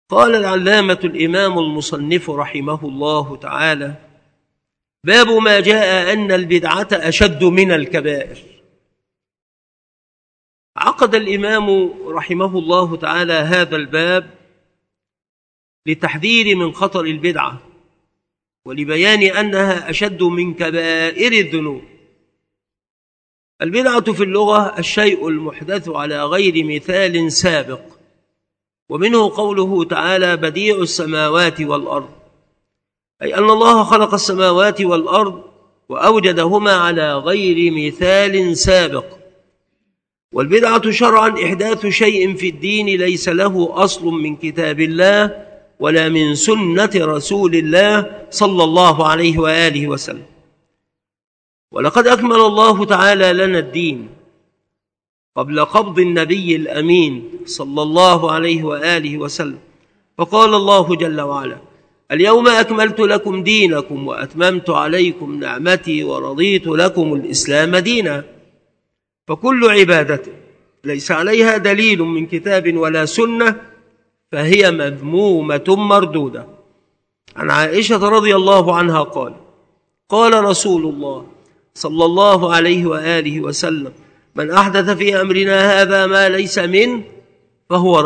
قال العلامة الإمام المصنف رحمه الله تعالى: باب ما جاء أن البدعة أشد من الكبائر. عقد الإمام رحمه الله تعالى هذا الباب للتحذير من خطر البدعة ولبيان أنها أشد من كبائر الذنوب. البدعة في اللغة الشيء المحدث على غير مثال سابق، ومنه قوله تعالى: بديع السماوات والأرض، أي أن الله خلق السماوات والأرض وأوجدهما على غير مثال سابق. والبدعة شرعا إحداث شيء في الدين ليس له أصل من كتاب الله ولا من سنة رسول الله صلى الله عليه وآله وسلم. ولقد أكمل الله تعالى لنا الدين قبل قبض النبي الأمين صلى الله عليه وآله وسلم، فقال الله جل وعلا: اليوم أكملت لكم دينكم وأتممت عليكم نعمتي ورضيت لكم الإسلام دينا. فكل عبادة ليس عليها دليل من كتاب ولا سنة فهي مذمومة مردودة. عن عائشة رضي الله عنها قال رسول الله صلى الله عليه وآله وسلم: من أحدث في أمرنا هذا ما ليس منه فهو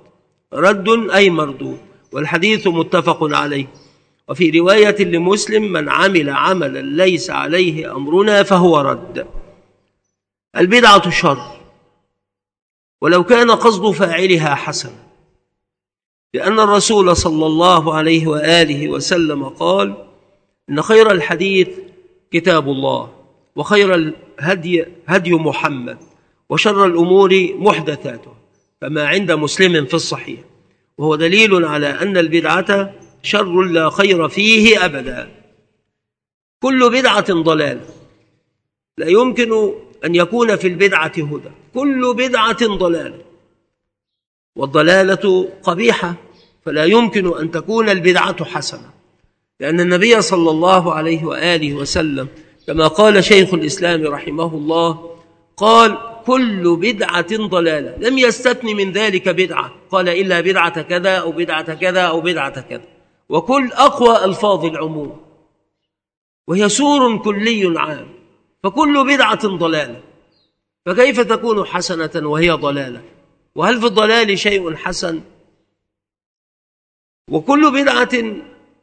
رد أي مردود. والحديث متفق عليه. وفي رواية لمسلم: من عمل عملا ليس عليه أمرنا فهو رد. البدعة شر ولو كان قصد فاعلها حسن، لأن الرسول صلى الله عليه وآله وسلم قال: إن خير الحديث كتاب الله، وخير الهدي هدي محمد، وشر الأمور محدثاتها، فما عند مسلم في الصحيح. وهو دليل على أن البدعة شر لا خير فيه أبدا. كل بدعة ضلالة، لا يمكن أن يكون في البدعة هدى. كل بدعة ضلالة، والضلالة قبيحة، فلا يمكن أن تكون البدعة حسنة، لأن النبي صلى الله عليه وآله وسلم كما قال شيخ الإسلام رحمه الله قال: كل بدعة ضلالة، لم يستثن من ذلك بدعة، قال: إلا بدعة كذا أو بدعة كذا أو بدعة كذا، وكل أقوى ألفاظ العموم، وهي سور كلي عام. فكل بدعة ضلالة، فكيف تكون حسنة وهي ضلالة؟ وهل في الضلال شيء حسن؟ وكل بدعة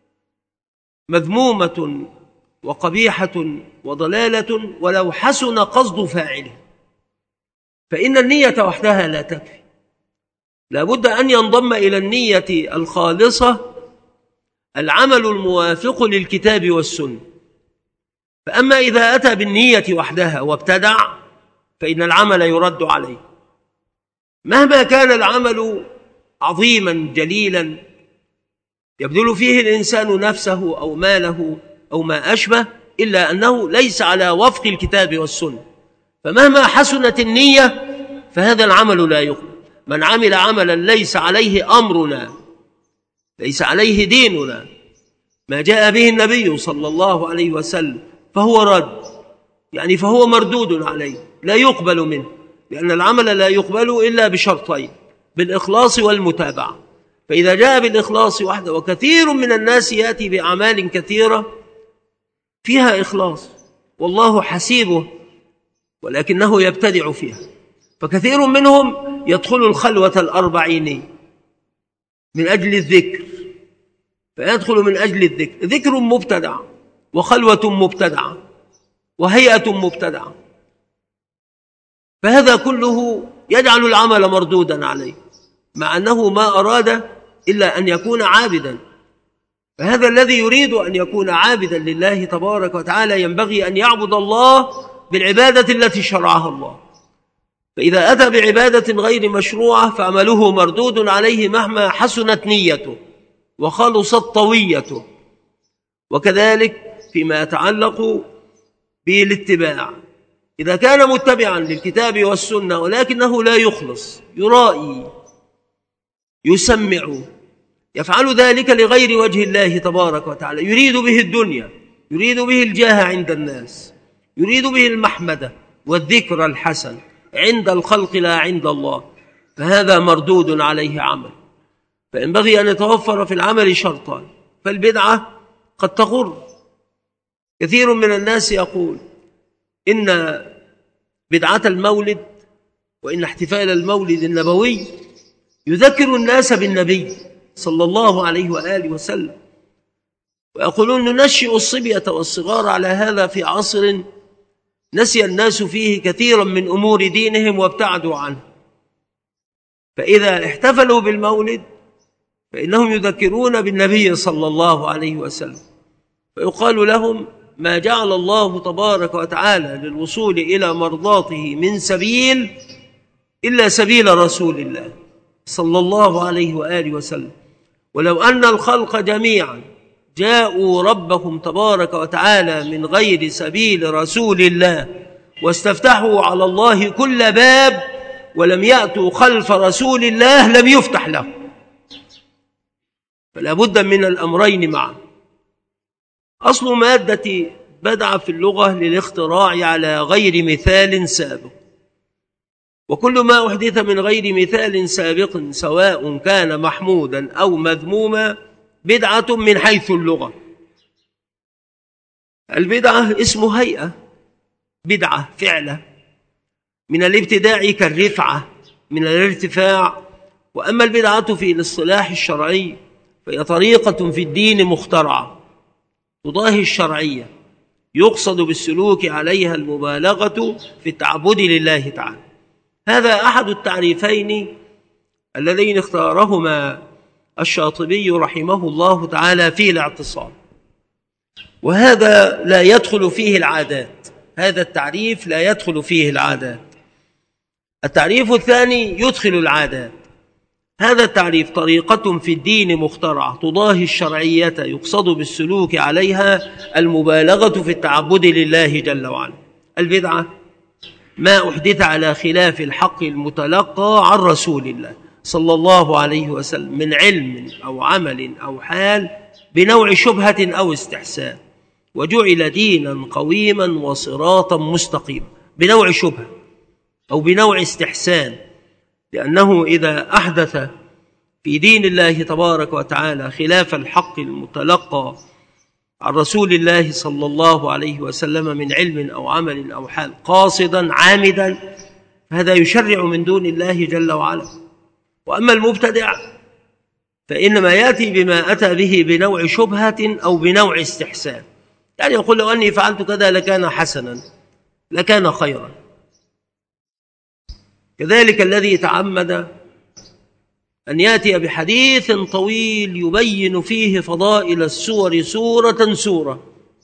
مذمومة وقبيحة وضلالة ولو حسن قصد فاعله، فإن النية وحدها لا تكفي، لا بد أن ينضم إلى النية الخالصة العمل الموافق للكتاب والسنة. فأما إذا أتى بالنية وحدها وابتدع فإن العمل يرد عليه، مهما كان العمل عظيما جليلا يبذل فيه الإنسان نفسه أو ماله أو ما أشبه، إلا أنه ليس على وفق الكتاب والسنة. فمهما حسنت النية فهذا العمل لا يقبل. من عمل عملا ليس عليه أمرنا، ليس عليه ديننا، ما جاء به النبي صلى الله عليه وسلم، فهو رد، يعني فهو مردود عليه، لا يقبل منه، لأن العمل لا يقبل إلا بشرطين: بالإخلاص والمتابعة. فإذا جاء بالإخلاص وحده، وكثير من الناس يأتي بأعمال كثيرة فيها إخلاص والله حسيبه، ولكنه يبتدع فيها. فكثير منهم يدخل الخلوة الأربعينية من أجل الذكر، فيدخل من أجل الذكر، ذكر مبتدع وخلوة مبتدعة وهيئة مبتدعة، فهذا كله يجعل العمل مردودا عليه، مع أنه ما أراد إلا أن يكون عابدا. فهذا الذي يريد أن يكون عابدا لله تبارك وتعالى ينبغي أن يعبد الله بالعبادة التي شرعها الله. فإذا أتى بعبادة غير مشروعة فعمله مردود عليه مهما حسنت نيته وخلصت طويته. وكذلك فيما يتعلق بالاتباع، إذا كان متبعا للكتاب والسنة ولكنه لا يخلص، يرائي، يسمع، يفعل ذلك لغير وجه الله تبارك وتعالى، يريد به الدنيا، يريد به الجاه عند الناس، يريد به المحمدة والذكر الحسن عند الخلق لا عند الله، فهذا مردود عليه عمل. فينبغي أن يتوفر في العمل شرطان. فالبدعة قد تغر. كثير من الناس يقول إن بدعة المولد وإن احتفال المولد النبوي يذكر الناس بالنبي صلى الله عليه وآله وسلم، ويقولون ننشئ الصبية والصغار على هذا في عصر نسي الناس فيه كثيرا من أمور دينهم وابتعدوا عنه، فإذا احتفلوا بالمولد فإنهم يذكرون بالنبي صلى الله عليه وسلم، فيقال لهم ما جعل الله تبارك وتعالى للوصول إلى مرضاته من سبيل إلا سبيل رسول الله صلى الله عليه وآله وسلم. ولو أن الخلق جميعا جاءوا ربهم تبارك وتعالى من غير سبيل رسول الله واستفتحوا على الله كل باب ولم يأتوا خلف رسول الله لم يفتح له. فلا بد من الأمرين معا. أصل مادة بدعة في اللغة للاختراع على غير مثال سابق، وكل ما أحدث من غير مثال سابق سواء كان محمودا أو مذموما بدعة من حيث اللغة. البدعة اسم هيئة، بدعة فعلة، من الابتداع كالرفعة من الارتفاع. وأما البدعة في الاصطلاح الشرعي فهي طريقة في الدين مخترعة تضاهي الشرعية يقصد بالسلوك عليها المبالغة في التعبد لله تعالى. هذا أحد التعريفين اللذين اختارهما الشاطبي رحمه الله تعالى في الاعتصام، وهذا لا يدخل فيه العادات. هذا التعريف لا يدخل فيه العادات. التعريف الثاني يدخل العادات. هذا التعريف طريقة في الدين مخترعة تضاهي الشرعية يقصد بالسلوك عليها المبالغة في التعبد لله جل وعلا. البدعة ما أحدث على خلاف الحق المتلقى عن رسول الله صلى الله عليه وسلم من علم أو عمل أو حال بنوع شبهة أو استحسان، وجعل دينا قويما وصراطا مستقيما. بنوع شبهة أو بنوع استحسان، لأنه إذا أحدث في دين الله تبارك وتعالى خلاف الحق المتلقى عن رسول الله صلى الله عليه وسلم من علم أو عمل أو حال قاصدا عامدا فهذا يشرع من دون الله جل وعلا. وأما المبتدع فإنما يأتي بما أتى به بنوع شبهة أو بنوع استحسان، يعني يقول لو أني فعلت كذا لكان حسنا لكان خيرا. كذلك الذي تعمد أن يأتي بحديث طويل يبين فيه فضائل السور سورة سورة،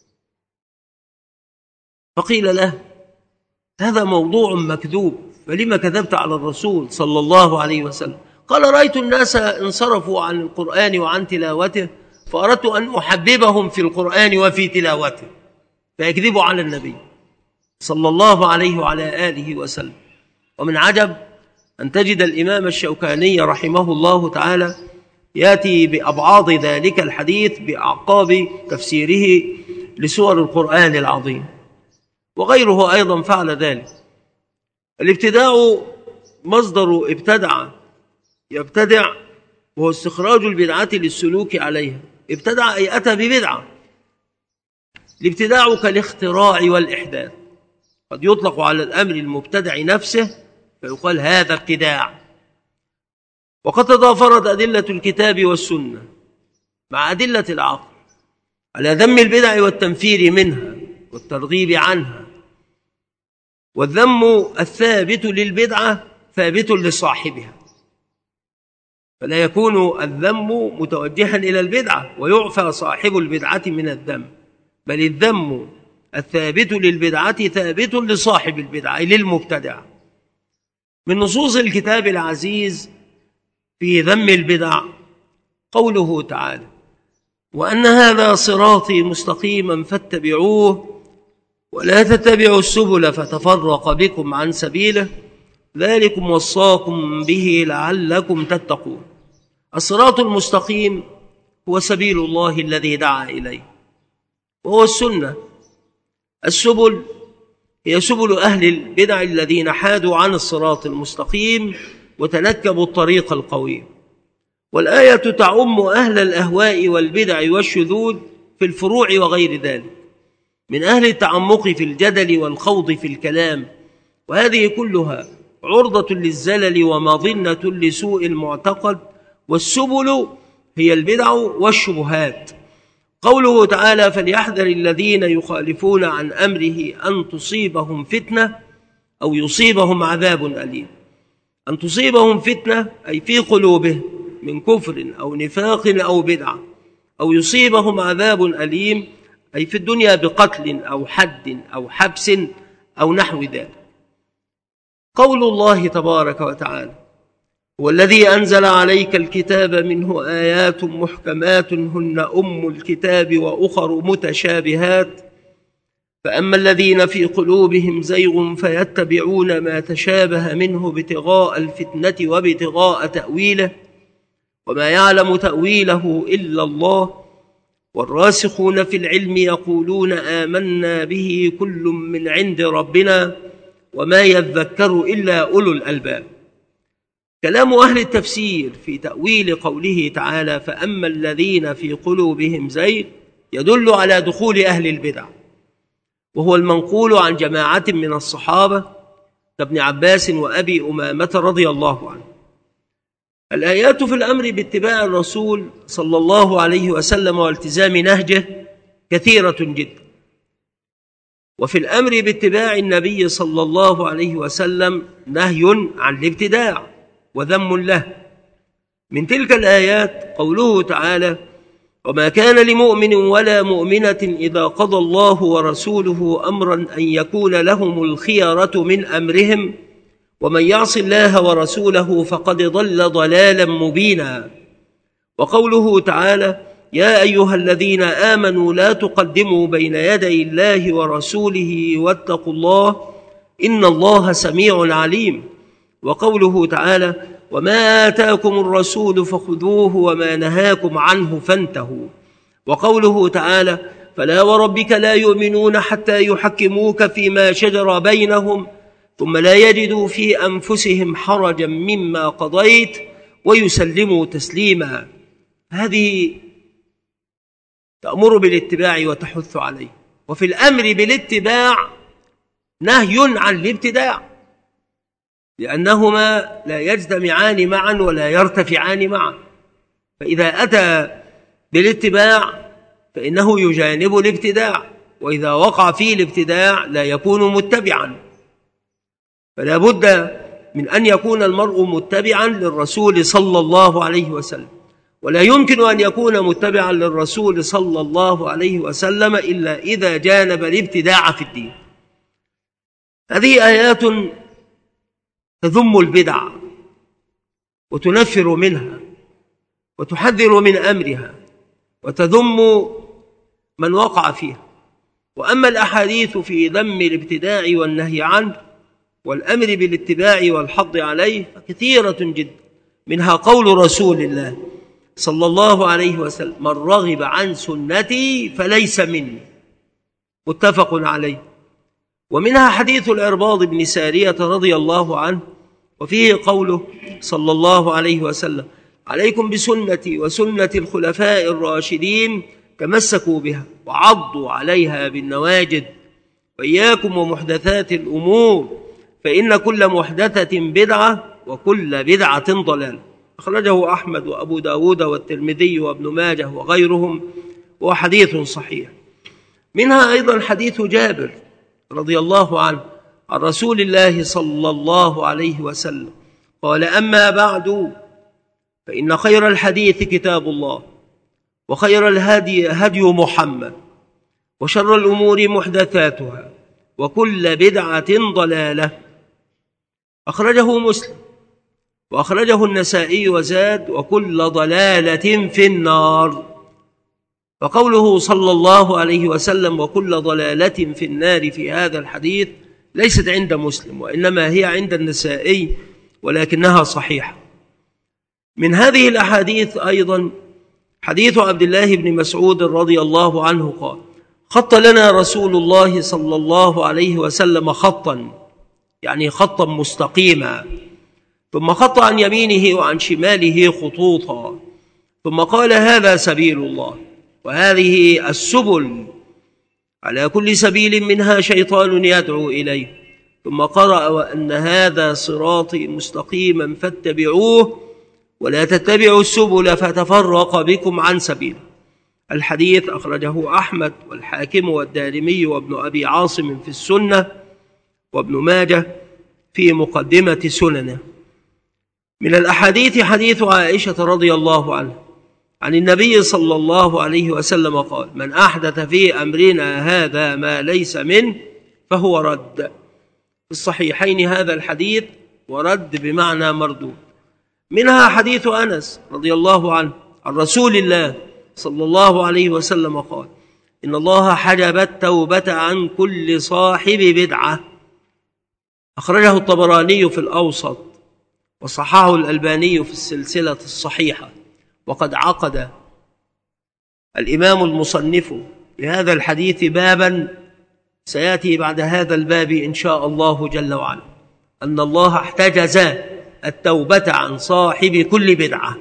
فقيل له هذا موضوع مكذوب فلما كذبت على الرسول صلى الله عليه وسلم؟ قال رأيت الناس انصرفوا عن القرآن وعن تلاوته فأردت أن أحببهم في القرآن وفي تلاوته فيكذبوا على النبي صلى الله عليه وعلى آله وسلم. ومن عجب أن تجد الإمام الشوكاني رحمه الله تعالى يأتي بأبعاض ذلك الحديث بأعقاب تفسيره لسور القرآن العظيم، وغيره أيضا فعل ذلك. الابتداع مصدر ابتدع، يبتدع وهو استخراج البدعة للسلوك عليها. ابتدع أي أتى ببدعة. الابتداع كالاختراع والإحداث، قد يطلق على الأمر المبتدع نفسه فيقال هذا ابتداع. وقد تضافرت أدلة الكتاب والسنة مع أدلة العقل على ذم البدع والتنفير منها والترغيب عنها. والذم الثابت للبدعة ثابت لصاحبها، فلا يكون الذم متوجها إلى البدعة ويعفى صاحب البدعة من الذم، بل الذم الثابت للبدعة ثابت لصاحب البدعة للمبتدع. من نصوص الكتاب العزيز في ذم البدع قوله تعالى وأن هذا صراطي مستقيما فاتبعوه ولا تتبعوا السبل فتفرق بكم عن سبيله ذلكم وصاكم به لعلكم تتقون. الصراط المستقيم هو سبيل الله الذي دعا إليه وهو السنة. السبل هي سبل أهل البدع الذين حادوا عن الصراط المستقيم وتنكبوا الطريق القويم. والآية تعم أهل الأهواء والبدع والشذوذ في الفروع وغير ذلك من أهل التعمق في الجدل والخوض في الكلام، وهذه كلها عرضة للزلل ومظنة لسوء المعتقد، والسبل هي البدع والشبهات. قوله تعالى: فليحذر الذين يخالفون عن أمره أن تصيبهم فتنة أو يصيبهم عذاب أليم. أن تصيبهم فتنة أي في قلوبهم من كفر أو نفاق أو بدعة، أو يصيبهم عذاب أليم أي في الدنيا بقتل أو حد أو حبس أو نحو ذلك. قول الله تبارك وتعالى: هو الذي أنزل عليك الكتاب منه آيات محكمات هن أم الكتاب وأخر متشابهات فأما الذين في قلوبهم زيغ فيتبعون ما تشابه منه ابتغاء الفتنة وابتغاء تأويله وما يعلم تأويله إلا الله والراسخون في العلم يقولون آمنا به كل من عند ربنا وما يذكر إلا أولو الألباب. كلام أهل التفسير في تأويل قوله تعالى: فأما الذين في قلوبهم زيغ يدل على دخول أهل البدع، وهو المنقول عن جماعة من الصحابة كابن عباس وأبي أمامة رضي الله عنه. الآيات في الأمر باتباع الرسول صلى الله عليه وسلم والتزام نهجه كثيرة جدا، وفي الأمر باتباع النبي صلى الله عليه وسلم نهي عن الابتداع وذم له. من تلك الآيات قوله تعالى: وما كان لمؤمن ولا مؤمنة إذا قضى الله ورسوله أمرا أن يكون لهم الخيرة من أمرهم ومن يعص الله ورسوله فقد ضل ضلالا مبينا. وقوله تعالى: يا أيها الذين آمنوا لا تقدموا بين يدي الله ورسوله واتقوا الله إن الله سميع عليم. وقوله تعالى: وما آتاكم الرسول فخذوه وما نهاكم عنه فانتهوا. وقوله تعالى: فلا وربك لا يؤمنون حتى يحكموك فيما شجر بينهم ثم لا يجدوا في أنفسهم حرجا مما قضيت ويسلموا تسليما. هذه تأمر بالاتباع وتحث عليه. وفي الأمر بالاتباع نهي عن الابتداع، لأنهما لا يجتمعان معا ولا يرتفعان معا، فإذا أتى بالاتباع فإنه يجانب الابتداع، وإذا وقع فيه الابتداع لا يكون متبعا. فلا بد من أن يكون المرء متبعا للرسول صلى الله عليه وسلم، ولا يمكن أن يكون متبعا للرسول صلى الله عليه وسلم إلا إذا جانب الابتداع في الدين. هذه آيات تذم البدع وتنفر منها وتحذر من أمرها وتذم من وقع فيها. وأما الأحاديث في ذم الابتداع والنهي عنه والأمر بالاتباع والحض عليه فكثيرة جدا، منها قول رسول الله صلى الله عليه وسلم: من رغب عن سنتي فليس مني، متفق عليه. ومنها حديث الإرباض بن سارية رضي الله عنه، وفيه قوله صلى الله عليه وسلم: عليكم بسنتي وسنة الخلفاء الراشدين تمسكوا بها وعضوا عليها بالنواجذ، وإياكم ومحدثات الأمور فإن كل محدثة بدعة وكل بدعة ضلالة. أخرجه أحمد وأبو داود والترمذي وابن ماجه وغيرهم، وحديث صحيح. منها أيضا حديث جابر رضي الله عنه عن رسول الله صلى الله عليه وسلم قال: أما بعد فإن خير الحديث كتاب الله وخير الهدي هدي محمد وشر الأمور محدثاتها وكل بدعة ضلالة. أخرجه مسلم وأخرجه النسائي وزاد: وكل ضلالة في النار. فقوله صلى الله عليه وسلم وكل ضلالة في النار في هذا الحديث ليست عند مسلم، وإنما هي عند النسائي، ولكنها صحيحة. من هذه الأحاديث أيضا حديث عبد الله بن مسعود رضي الله عنه قال: خط لنا رسول الله صلى الله عليه وسلم خطا، يعني خطا مستقيما، ثم خط عن يمينه وعن شماله خطوطا، ثم قال هذا سبيل الله وهذه السبل على كل سبيل منها شيطان يدعو إليه، ثم قرأ وأن هذا صراطي مستقيما فاتبعوه ولا تتبعوا السبل فتفرق بكم عن سبيله. الحديث أخرجه أحمد والحاكم والدارمي وابن أبي عاصم في السنة وابن ماجه في مقدمة سننه. من الأحاديث حديث عائشة رضي الله عنها عن النبي صلى الله عليه وسلم قال: من أحدث في أمرنا هذا ما ليس منه فهو رد. في الصحيحين هذا الحديث ورد بمعنى مردود. منها حديث أنس رضي الله عنه عن رسول الله صلى الله عليه وسلم قال: إن الله حجب التوبة عن كل صاحب بدعة. أخرجه الطبراني في الأوسط وصححه الألباني في السلسلة الصحيحة. وقد عقد الإمام المصنف لهذا الحديث بابا سيأتي بعد هذا الباب إن شاء الله جل وعلا، أن الله احتجز التوبة عن صاحب كل بدعة.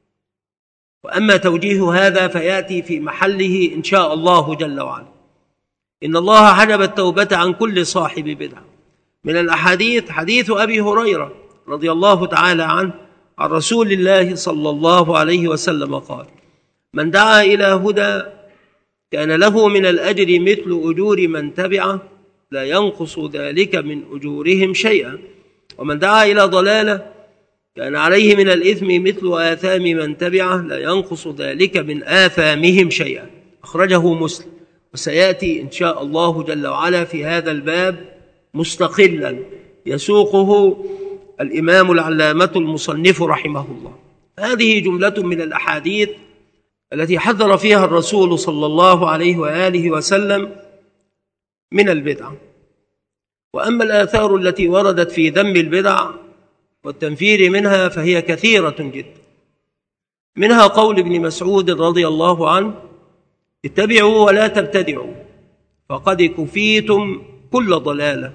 وأما توجيه هذا فيأتي في محله إن شاء الله جل وعلا. إن الله حجب التوبة عن كل صاحب بدعة. من الأحاديث حديث أبي هريرة رضي الله تعالى عنه عن رسول الله صلى الله عليه وسلم قال: من دعا إلى هدى كان له من الأجر مثل أجور من تبعه لا ينقص ذلك من أجورهم شيئا، ومن دعا إلى ضلالة كان عليه من الإثم مثل آثام من تبعه لا ينقص ذلك من آثامهم شيئا. أخرجه مسلم. وسيأتي إن شاء الله جل وعلا في هذا الباب مستقلا يسوقه الإمام العلامة المصنف رحمه الله. هذه جملة من الأحاديث التي حذر فيها الرسول صلى الله عليه وآله وسلم من البدع. وأما الآثار التي وردت في ذم البدع والتنفير منها فهي كثيرة جدا. منها قول ابن مسعود رضي الله عنه: اتبعوا ولا تبتدعوا فقد كفيتم كل ضلالة.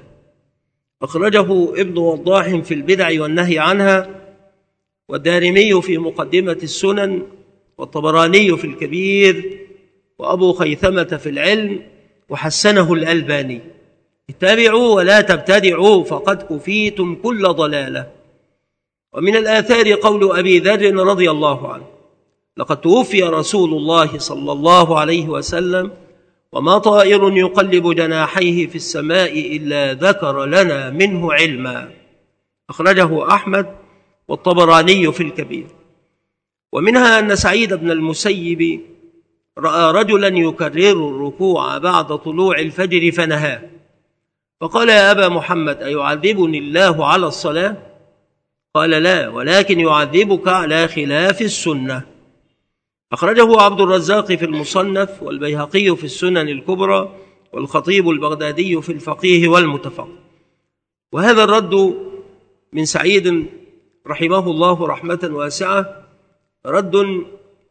أخرجه ابن وضاح في البدع والنهي عنها، والدارمي في مقدمة السنن، والطبراني في الكبير، وأبو خيثمة في العلم، وحسنه الألباني. اتبعوا ولا تبتدعوا فقد كفيتم كل ضلالة. ومن الآثار قول أبي ذر رضي الله عنه: لقد توفي رسول الله صلى الله عليه وسلم وما طائر يقلب جناحيه في السماء إلا ذكر لنا منه علما. أخرجه أحمد والطبراني في الكبير. ومنها أن سعيد بن المسيب رأى رجلا يكرر الركوع بعد طلوع الفجر فنهاه، فقال: يا أبا محمد أيعذبني الله على الصلاة؟ قال: لا، ولكن يعذبك على خلاف السنة. أخرجه عبد الرزاق في المصنف، والبيهقي في السنن الكبرى، والخطيب البغدادي في الفقيه والمتفقه. وهذا الرد من سعيد رحمه الله رحمة واسعة رد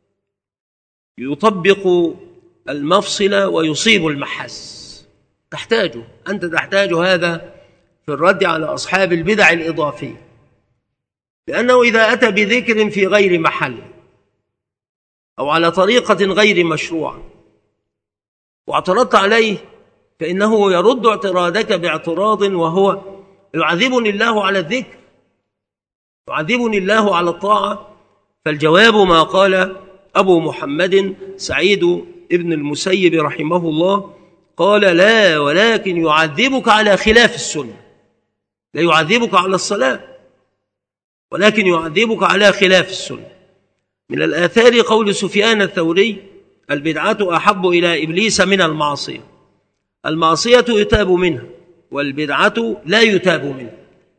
يطبق المفصل ويصيب المحس. أنت تحتاج هذا في الرد على أصحاب البدع الإضافية، لأنه إذا أتى بذكر في غير محل أو على طريقة غير مشروعة واعترضت عليه فإنه يرد اعتراضك باعتراض، وهو: يعذبني الله على الذكر، يعذبني الله على الطاعة. فالجواب ما قال أبو محمد سعيد ابن المسيب رحمه الله، قال: لا، ولكن يعذبك على خلاف السنة. لا يعذبك على الصلاة، ولكن يعذبك على خلاف السنة. من الآثار قول سفيان الثوري: البدعة أحب إلى إبليس من المعصية. المعصية يتاب منها، والبدعة لا يتاب منها.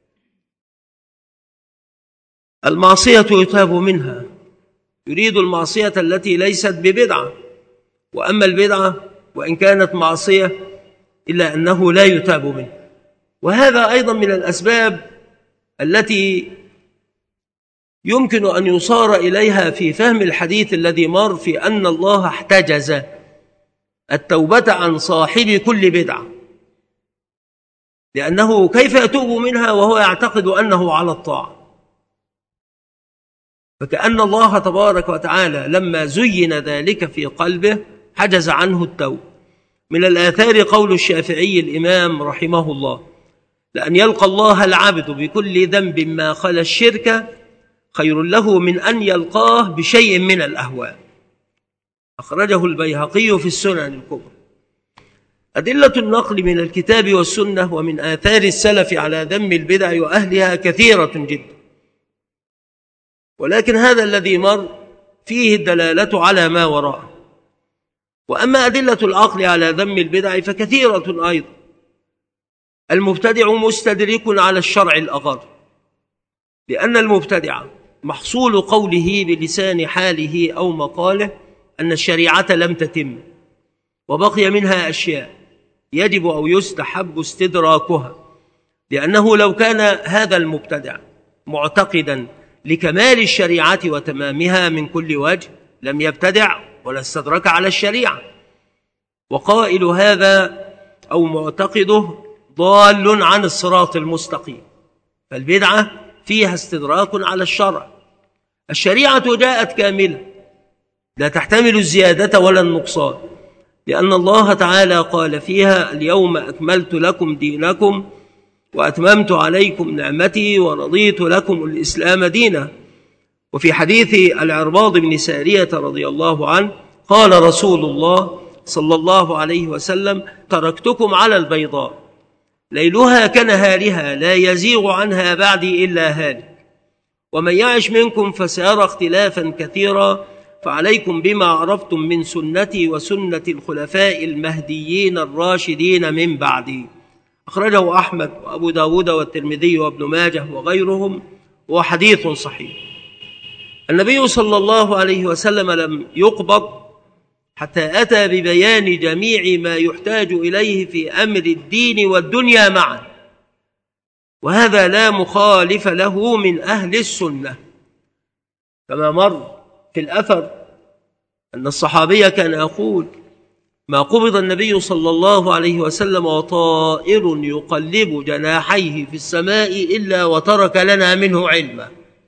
المعصية يتاب منها، يريد المعصية التي ليست ببدعة. وأما البدعة وإن كانت معصية إلا أنه لا يتاب منها. وهذا أيضا من الأسباب التي يمكن أن يصار إليها في فهم الحديث الذي مر في أن الله احتجز التوبة عن صاحب كل بدعة، لأنه كيف يتوب منها وهو يعتقد أنه على الطاعة؟ فكأن الله تبارك وتعالى لما زين ذلك في قلبه حجز عنه التوب. من الآثار قول الشافعي الإمام رحمه الله: لأن يلقى الله العبد بكل ذنب ما خلا الشرك خير له من أن يلقاه بشيء من الأهواء. أخرجه البيهقي في السنن الكبرى. أدلة النقل من الكتاب والسنة ومن آثار السلف على ذم البدع وأهلها كثيرة جدا، ولكن هذا الذي مر فيه الدلالة على ما وراءه. وأما أدلة العقل على ذم البدع فكثيرة أيضا. المبتدع مستدرك على الشرع الأغر، لأن المبتدع محصول قوله بلسان حاله أو مقاله أن الشريعة لم تتم وبقي منها أشياء يجب أو يستحب استدراكها، لأنه لو كان هذا المبتدع معتقدا لكمال الشريعة وتمامها من كل وجه لم يبتدع ولا استدرك على الشريعة. وقائل هذا أو معتقده ضال عن الصراط المستقيم، فالبدعة فيها استدراك على الشرع. الشريعة جاءت كاملة لا تحتمل الزيادة ولا النقصان، لأن الله تعالى قال فيها: اليوم أكملت لكم دينكم وأتممت عليكم نعمتي ورضيت لكم الإسلام دينا. وفي حديث العرباض بن سارية رضي الله عنه قال رسول الله صلى الله عليه وسلم: تركتكم على البيضاء ليلها كنهارها لا يزيغ عنها بعدي إلا هالك، ومن يعش منكم فسيرى اختلافا كثيرا، فعليكم بما عرفتم من سنتي وسنة الخلفاء المهديين الراشدين من بعدي. أخرجه أحمد وأبو داود والترمذي وابن ماجه وغيرهم، وحديث صحيح. النبي صلى الله عليه وسلم لم يقبض حتى أتى ببيان جميع ما يحتاج إليه في أمر الدين والدنيا معا، وهذا لا مخالف له من أهل السنة. كما مر في الأثر أن الصحابي كان يقول: ما قبض النبي صلى الله عليه وسلم وطائر يقلب جناحيه في السماء إلا وترك لنا منه علما.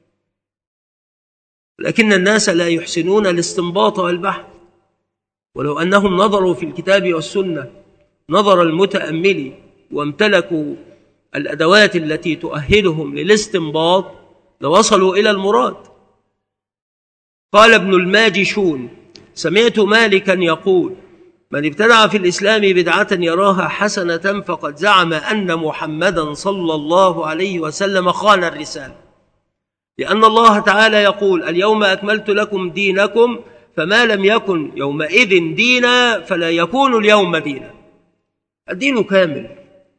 لكن الناس لا يحسنون الاستنباط والبحث، ولو أنهم نظروا في الكتاب والسنة نظر المتأمل وامتلكوا الأدوات التي تؤهلهم للاستنباط لوصلوا إلى المراد. قال ابن الماجشون: سمعت مالكا يقول: من ابتدع في الإسلام بدعة يراها حسنة فقد زعم أن محمدا صلى الله عليه وسلم خان الرسالة، لأن الله تعالى يقول: اليوم أكملت لكم دينكم، فما لم يكن يومئذ دينا فلا يكون اليوم دينا. الدين كامل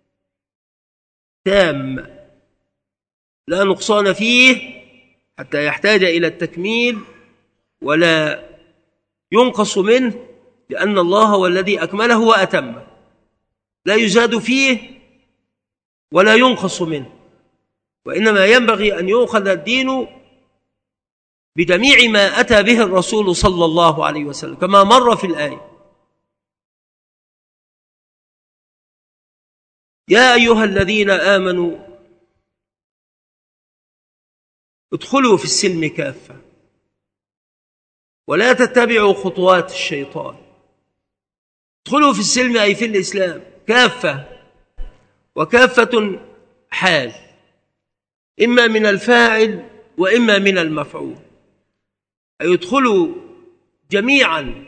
تام لا نقصان فيه حتى يحتاج إلى التكميل ولا ينقص منه، لأن الله هو الذي أكمله وأتمه، لا يزاد فيه ولا ينقص منه، وإنما ينبغي أن يؤخذ الدين بجميع ما أتى به الرسول صلى الله عليه وسلم كما مر في الآية: يا أيها الذين آمنوا ادخلوا في السلم كافة ولا تتبعوا خطوات الشيطان. ادخلوا في السلم أي في الإسلام كافة، وكافة حال إما من الفاعل وإما من المفعول، أي ادخلوا جميعا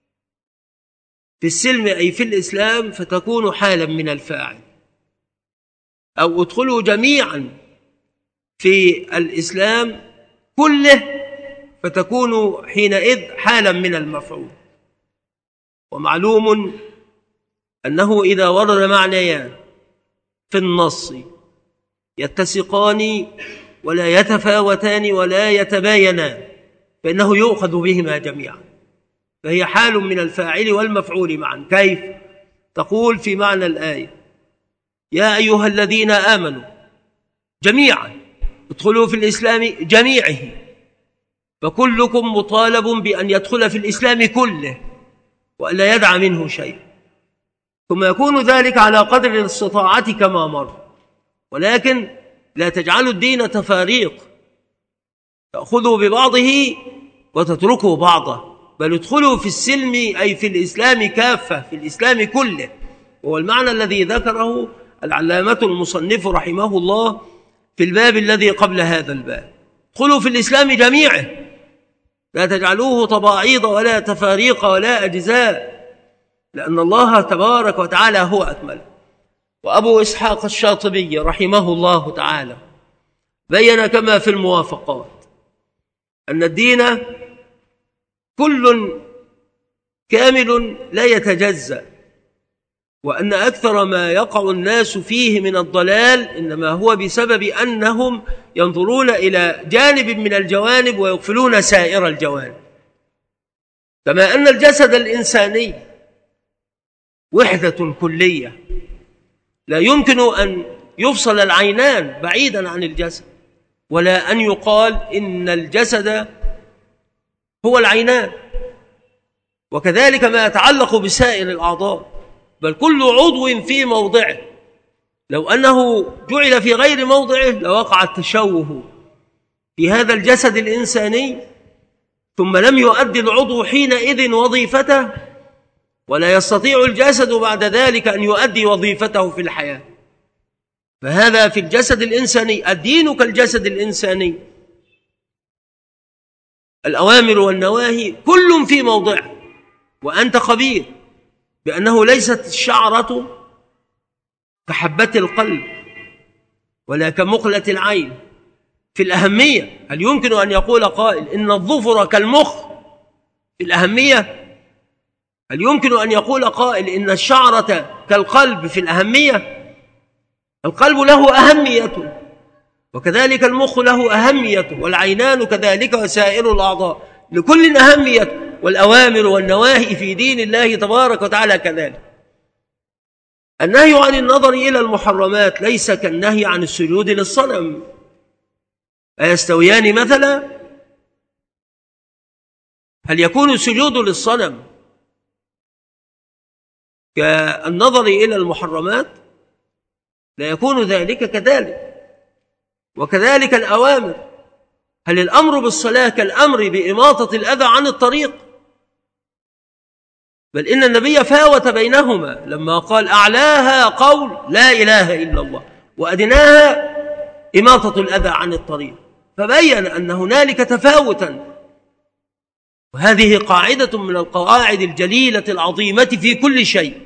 في السلم أي في الإسلام فتكون حالا من الفاعل، أو ادخلوا جميعا في الإسلام كله فتكون حينئذ حالا من المفعول. ومعلوم أنه إذا ورد معنيان في النص يتسقان ولا يتفاوتان ولا يتباينان فإنه يؤخذ بهما جميعا، فهي حال من الفاعل والمفعول معا. كيف؟ تقول في معنى الآية: يا أيها الذين آمنوا جميعا ادخلوا في الإسلام جميعه، فكلكم مطالب بأن يدخل في الإسلام كله وألا يدع منه شيء، ثم يكون ذلك على قدر الاستطاعة كما مر، ولكن لا تجعلوا الدين تفاريق، تأخذوا ببعضه وتتركوا بعضه، بل ادخلوا في السلم أي في الإسلام كافة، في الإسلام كله، وهو المعنى الذي ذكره العلامة المصنف رحمه الله في الباب الذي قبل هذا الباب. ادخلوا في الإسلام جميعه، لا تجعلوه طباعيض ولا تفاريق ولا أجزاء، لأن الله تبارك وتعالى هو أكمل. وأبو إسحاق الشاطبي رحمه الله تعالى بين كما في الموافقات أن الدين كل كامل لا يتجزأ، وأن أكثر ما يقع الناس فيه من الضلال إنما هو بسبب أنهم ينظرون إلى جانب من الجوانب ويغفلون سائر الجوانب. كما أن الجسد الإنساني وحدة كلية، لا يمكن أن يفصل العينان بعيدا عن الجسد، ولا أن يقال إن الجسد هو العينان، وكذلك ما يتعلق بسائر الأعضاء، بل كل عضو في موضعه. لو أنه جعل في غير موضعه لوقع التشوه في هذا الجسد الإنساني، ثم لم يؤدي العضو حينئذ وظيفته، ولا يستطيع الجسد بعد ذلك أن يؤدي وظيفته في الحياة. فهذا في الجسد الإنساني. الدين كالجسد الإنساني، الأوامر والنواهي كل في موضعه، وأنت خبير بأنه ليست الشعرة كحبة القلب ولا كمقلة العين في الأهمية. هل يمكن أن يقول قائل إن الظفر كالمخ في الأهمية؟ هل يمكن أن يقول قائل إن الشعرة كالقلب في الأهمية؟ القلب له أهمية، وكذلك المخ له أهمية، والعينان كذلك، وسائر الأعضاء لكل أهمية، والأوامر والنواهي في دين الله تبارك وتعالى كذلك. النهي عن النظر إلى المحرمات ليس كالنهي عن السجود للصنم. أيستويان مثلا؟ هل يكون السجود للصنم كالنظر إلى المحرمات؟ لا يكون ذلك كذلك. وكذلك الأوامر، هل الأمر بالصلاة كالأمر بإماطة الأذى عن الطريق؟ بل إن النبي فاوت بينهما لما قال أعلاها قول لا إله إلا الله، وأدناها إماطة الأذى عن الطريق، فبين أن هنالك تفاوتا. وهذه قاعدة من القواعد الجليلة العظيمة في كل شيء،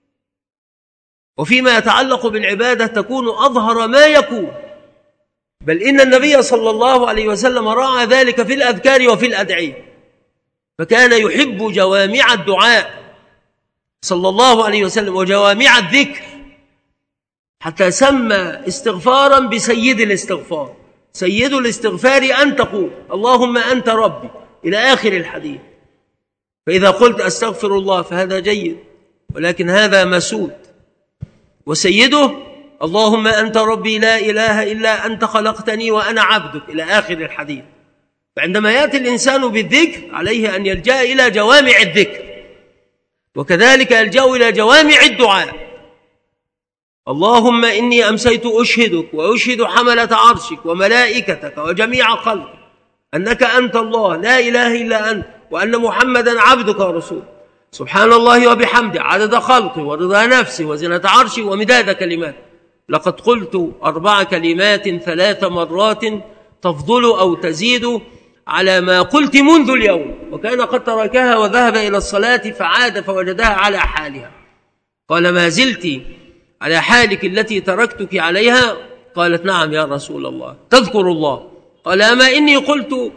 وفيما يتعلق بالعبادة تكون أظهر ما يكون. بل إن النبي صلى الله عليه وسلم راعى ذلك في الأذكار وفي الأدعية، فكان يحب جوامع الدعاء صلى الله عليه وسلم وجوامع الذكر، حتى سمى استغفارا بسيد الاستغفار. سيد الاستغفار أن تقول اللهم أنت ربي إلى آخر الحديث. فإذا قلت أستغفر الله فهذا جيد، ولكن هذا مسود. وسيده اللهم أنت ربي لا إله إلا أنت خلقتني وأنا عبدك إلى آخر الحديث. فعندما يأتي الإنسان بالذكر عليه أن يلجأ إلى جوامع الذكر، وكذلك يلجأ إلى جوامع الدعاء. اللهم إني أمسيت أشهدك وأشهد حملة عرشك وملائكتك وجميع خلقك أنك أنت الله لا إله إلا أنت، وأن محمدا عبدك ورسولك، سبحان الله وبحمده عدد خلقه ورضا نفسه وزنة عرشه ومداد كلمات. لقد قلت 4 كلمات 3 مرات تفضل أو تزيد على ما قلت منذ اليوم. وكان قد تركها وذهب إلى الصلاة فعاد فوجدها على حالها. قال ما زلت على حالك التي تركتك عليها؟ قالت نعم يا رسول الله. تذكر الله؟ قال أما إني قلت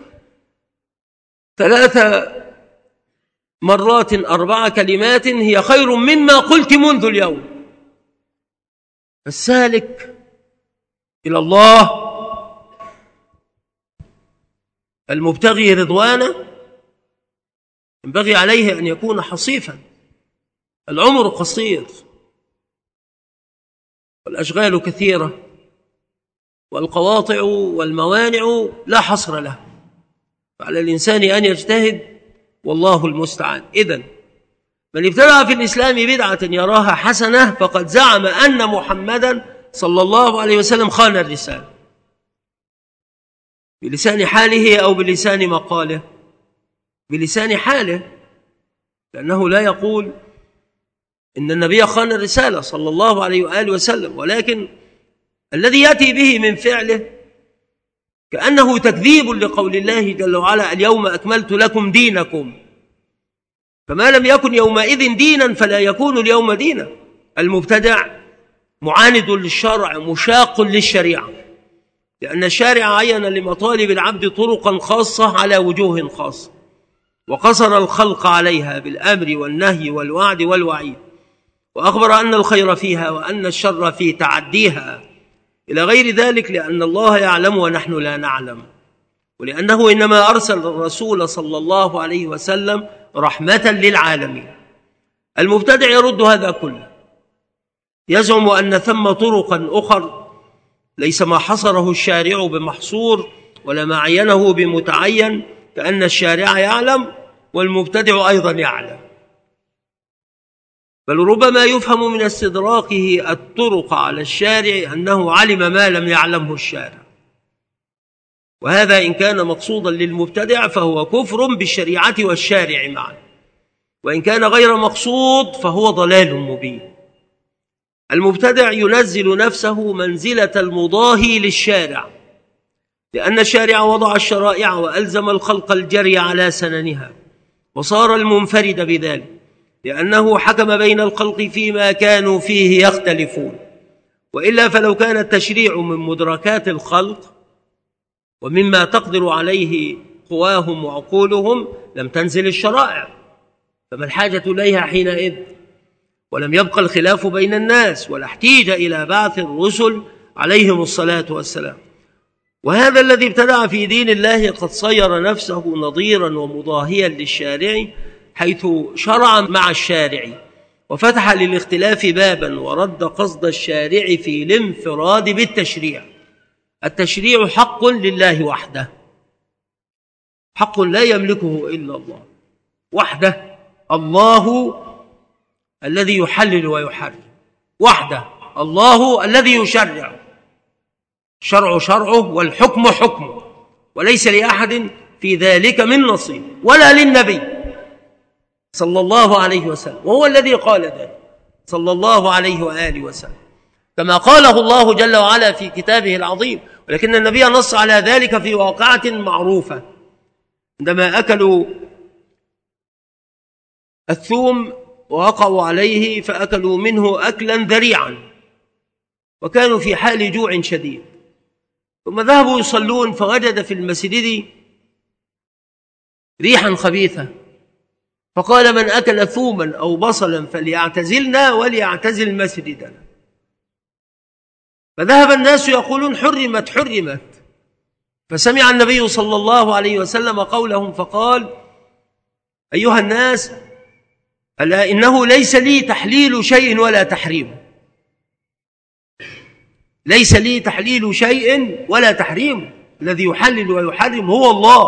3 مرات 4 كلمات هي خير مما قلت منذ اليوم. فالسالك إلى الله المبتغي رضوانه ينبغي عليه أن يكون حصيفا. العمر قصير والأشغال كثيرة والقواطع والموانع لا حصر لها، فعلى الإنسان أن يجتهد والله المستعان. إذن من ابتدع في الإسلام بدعة يراها حسنة فقد زعم أن محمدا صلى الله عليه وسلم خان الرسالة. بلسان حاله أو بلسان مقاله؟ بلسان حاله، لأنه لا يقول إن النبي خان الرسالة صلى الله عليه وآله وسلم، ولكن الذي يأتي به من فعله كأنه تكذيب لقول الله جل وعلا: اليوم أكملت لكم دينكم. فما لم يكن يومئذ دينا فلا يكون اليوم دينا. المبتدع معاند للشرع، مشاق للشريعة، لأن الشارع عين لمطالب العبد طرقا خاصة على وجوه خاصة، وقصر الخلق عليها بالأمر والنهي والوعد والوعيد، وأخبر أن الخير فيها وأن الشر في تعديها إلى غير ذلك، لأن الله يعلم ونحن لا نعلم، ولأنه إنما أرسل الرسول صلى الله عليه وسلم رحمة للعالمين. المبتدع يرد هذا كله، يزعم أن ثم طرقا أخر ليس ما حصره الشارع بمحصور ولا ما عينه بمتعين، كأن الشارع يعلم والمبتدع أيضا يعلم، بل ربما يفهم من استدراكه الطرق على الشارع أنه علم ما لم يعلمه الشارع، وهذا إن كان مقصودا للمبتدع فهو كفر بالشريعة والشارع معا، وإن كان غير مقصود فهو ضلال مبين. المبتدع ينزل نفسه منزلة المضاهي للشارع، لأن الشارع وضع الشرائع وألزم الخلق الجري على سننها، وصار المنفرد بذلك، لأنه حكم بين الخلق فيما كانوا فيه يختلفون، وإلا فلو كان التشريع من مدركات الخلق ومما تقدر عليه قواهم وعقولهم لم تنزل الشرائع، فما الحاجة إليها حينئذ؟ ولم يبقى الخلاف بين الناس، ولا احتيج إلى بعث الرسل عليهم الصلاة والسلام. وهذا الذي ابتدع في دين الله قد صير نفسه نظيرا ومضاهيا للشارع، حيث شرع مع الشارع وفتح للاختلاف بابا، ورد قصد الشارع في الانفراد بالتشريع. التشريع حق لله وحده، حق لا يملكه إلا الله وحده، الله الذي يحلل ويحرم وحده، الله الذي يشرع، الشرع شرعه والحكم حكمه، وليس لأحد في ذلك من نصيب ولا للنبي صلى الله عليه وسلم، وهو الذي قال ذلك صلى الله عليه وآله وسلم كما قاله الله جل وعلا في كتابه العظيم. ولكن النبي نص على ذلك في واقعة معروفة، عندما أكلوا الثوم ووقعوا عليه فأكلوا منه أكلا ذريعا، وكانوا في حال جوع شديد، ثم ذهبوا يصلون فوجد في المسجد ريحا خبيثة، فقال: من أكل ثوما أو بصلا فليعتزلنا وليعتزل مسجدنا. فذهب الناس يقولون: حرمت حرمت. فسمع النبي صلى الله عليه وسلم قولهم فقال: أيها الناس، ألا إنه ليس لي تحليل شيء ولا تحريمه، ليس لي تحليل شيء ولا تحريمه، الذي يحلل ويحرم هو الله،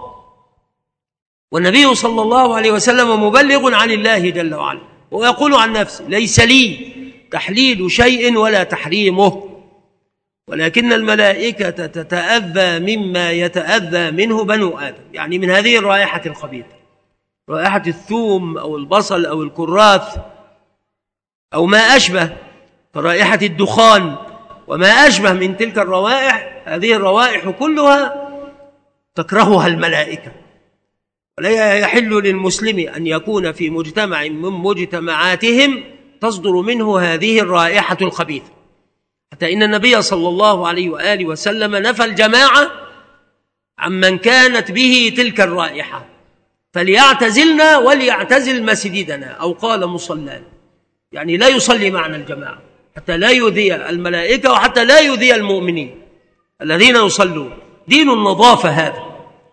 والنبي صلى الله عليه وسلم مبلغ عن الله جل وعلا، ويقول عن نفسه: ليس لي تحليل شيء ولا تحريمه، ولكن الملائكة تتأذى مما يتأذى منه بنو آدم، يعني من هذه الرائحة الخبيثة، رائحة الثوم أو البصل أو الكراث أو ما أشبه، فرائحة الدخان وما أشبه من تلك الروائح، هذه الروائح كلها تكرهها الملائكة، ولا يحل للمسلم أن يكون في مجتمع من مجتمعاتهم تصدر منه هذه الرائحة الخبيثة، حتى إن النبي صلى الله عليه وآله وسلم نفى الجماعة عمن كانت به تلك الرائحة، فليعتزلنا وليعتزل مسجدنا، أو قال مصلانا، يعني لا يصلي معنا الجماعة حتى لا يؤذي الملائكة وحتى لا يؤذي المؤمنين الذين يصلون. دين النظافة هذا،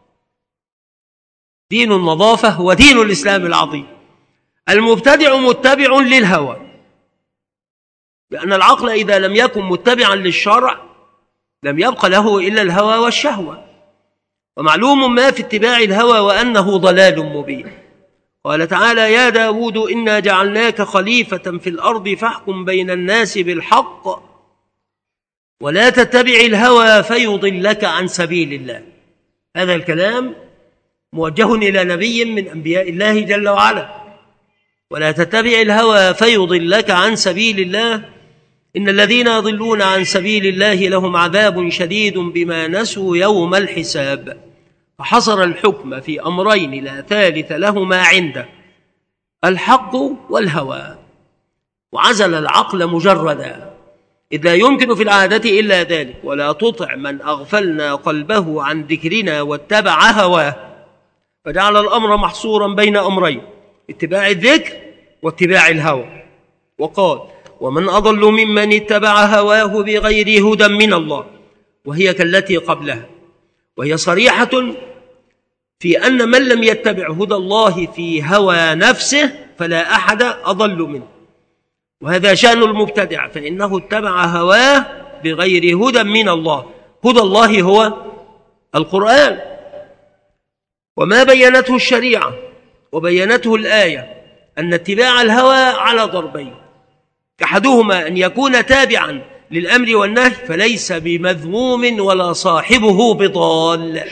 دين النظافة هو دين الإسلام العظيم. المبتدع متبع للهوى، لأن العقل إذا لم يكن متبعا للشرع لم يبق له إلا الهوى والشهوة، ومعلوم ما في اتباع الهوى وأنه ضلال مبين. قال تعالى: يا داود إنا جعلناك خليفة في الأرض فاحكم بين الناس بالحق ولا تتبع الهوى فيضلك عن سبيل الله. هذا الكلام موجه إلى نبي من أنبياء الله جل وعلا. ولا تتبع الهوى فيضلك عن سبيل الله، إن الذين يضلون عن سبيل الله لهم عذاب شديد بما نسوا يوم الحساب. فحصر الحكم في أمرين لا ثالث لهما عنده: الحق والهوى، وعزل العقل مجردا، إذ لا يمكن في العادة إلا ذلك. ولا تطع من أغفلنا قلبه عن ذكرنا واتبع هواه، فجعل الأمر محصورا بين أمرين: اتباع الذكر واتباع الهوى. وقال: ومن أضل ممن اتبع هواه بغير هدى من الله. وهي كالتي قبلها، وهي صريحة في أن من لم يتبع هدى الله في هوى نفسه فلا أحد أضل منه. وهذا شأن المبتدع، فإنه اتبع هواه بغير هدى من الله. هدى الله هو القرآن، وما بينته الشريعة وبينته الآية أن اتباع الهوى على ضربين: أحدهما أن يكون تابعا للأمر والنهي فليس بمذموم ولا صاحبه بضال.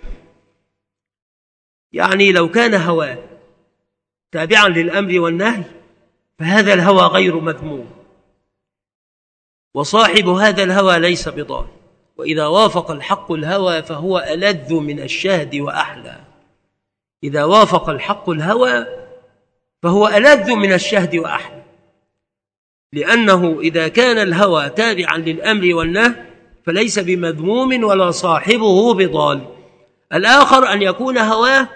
يعني لو كان هواه تابعا للأمر والنهي فهذا الهوى غير مذموم، وصاحب هذا الهوى ليس بضال. وإذا وافق الحق الهوى فهو ألذ من الشهد وأحلى. إذا وافق الحق الهوى فهو ألذ من الشهد وأحلى، لأنه إذا كان الهوى تابعا للأمر والنهي فليس بمذموم ولا صاحبه بضال. الآخر أن يكون هواه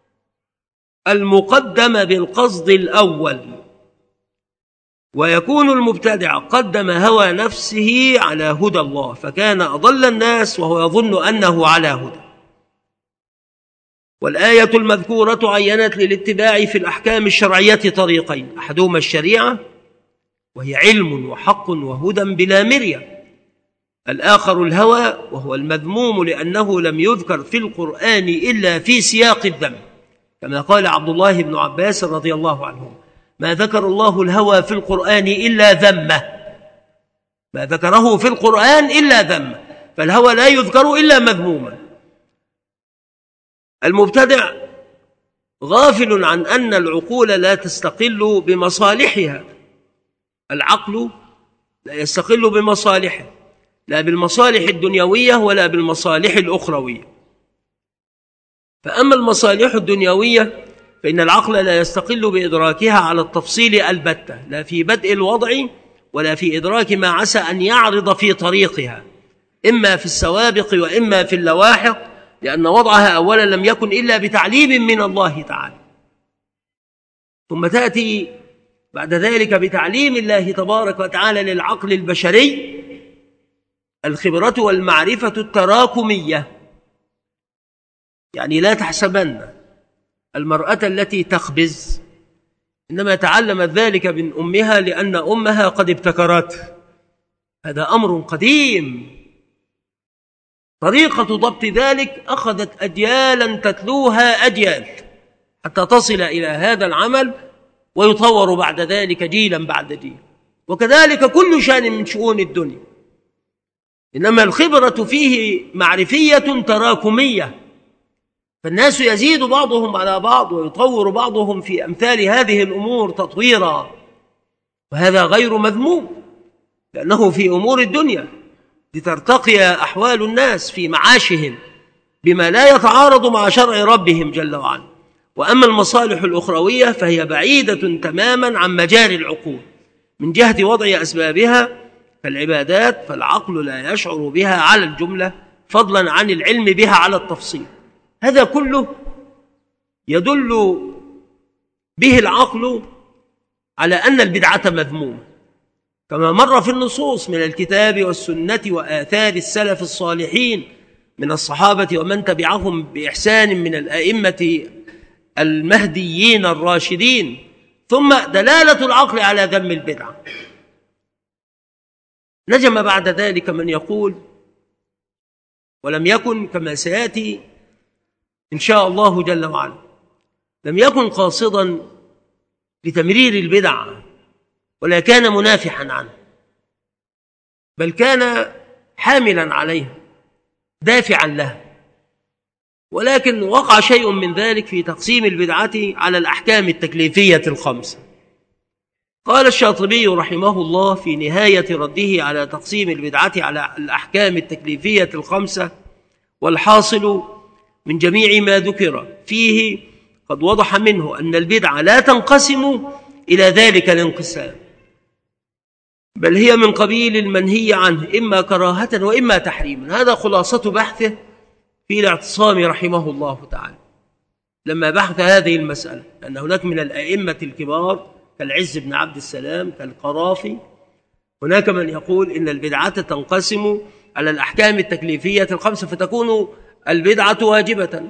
المقدم بالقصد الأول، ويكون المبتدع قدم هوى نفسه على هدى الله فكان أضل الناس وهو يظن أنه على هدى. والآية المذكورة عينت للاتباع في الأحكام الشرعية طريقين: أحدهما الشريعة وهي علم وحق وهدى بلا مرية، الآخر الهوى وهو المذموم لأنه لم يذكر في القرآن إلا في سياق الذم، كما قال عبد الله بن عباس رضي الله عنه: ما ذكر الله الهوى في القرآن إلا ذمه، ما ذكره في القرآن إلا ذمه، فالهوى لا يذكر إلا مذموما. المبتدع غافل عن أن العقول لا تستقل بمصالحها. العقل لا يستقل بمصالحه، لا بالمصالح الدنيوية ولا بالمصالح الأخروية. فأما المصالح الدنيوية فإن العقل لا يستقل بإدراكها على التفصيل البتة، لا في بدء الوضع ولا في إدراك ما عسى أن يعرض في طريقها، إما في السوابق وإما في اللواحق، لأن وضعها أولا لم يكن إلا بتعليم من الله تعالى، ثم تأتي بعد ذلك بتعليم الله تبارك وتعالى للعقل البشري الخبرة والمعرفة التراكمية. يعني لا تحسبن المرأة التي تخبز إنما تعلمت ذلك من أمها لأن أمها قد ابتكرته، هذا أمر قديم. طريقة ضبط ذلك أخذت أجيالا تتلوها أجيال حتى تصل إلى هذا العمل، ويطور بعد ذلك جيلا بعد جيل. وكذلك كل شأن من شؤون الدنيا، إنما الخبرة فيه معرفية تراكمية، فالناس يزيد بعضهم على بعض ويطور بعضهم في أمثال هذه الأمور تطويرا، وهذا غير مذموم لأنه في أمور الدنيا لترتقي أحوال الناس في معاشهم بما لا يتعارض مع شرع ربهم جل وعلا. وأما المصالح الأخروية فهي بعيدة تماما عن مجاري العقول من جهة وضع أسبابها كالعبادات، فالعقل لا يشعر بها على الجملة فضلا عن العلم بها على التفصيل. هذا كله يدل به العقل على أن البدعة مذمومة، كما مر في النصوص من الكتاب والسنة وآثار السلف الصالحين من الصحابة ومن تبعهم بإحسان من الأئمة المهديين الراشدين. ثم دلالة العقل على ذم البدعة. نجم بعد ذلك من يقول: ولم يكن كما سيأتي إن شاء الله جل وعلا، لم يكن قاصدا لتمرير البدع ولا كان منافحا عنه، بل كان حاملا عليها دافعا لها. ولكن وقع شيء من ذلك في تقسيم البدعة على الأحكام التكليفية الخمسة. قال الشاطبي رحمه الله في نهاية رده على تقسيم البدعة على الأحكام التكليفية الخمسة: والحاصل من جميع ما ذكر فيه قد وضح منه أن البدعة لا تنقسم إلى ذلك الانقسام، بل هي من قبيل المنهي عنه إما كراهة وإما تحريما. هذا خلاصة بحثه في الاعتصام رحمه الله تعالى لما بحث هذه المسألة، أن هناك من الأئمة الكبار كالعز بن عبد السلام كالقرافي، هناك من يقول إن البدعة تنقسم على الأحكام التكليفية الخمسة، فتكون البدعة واجبة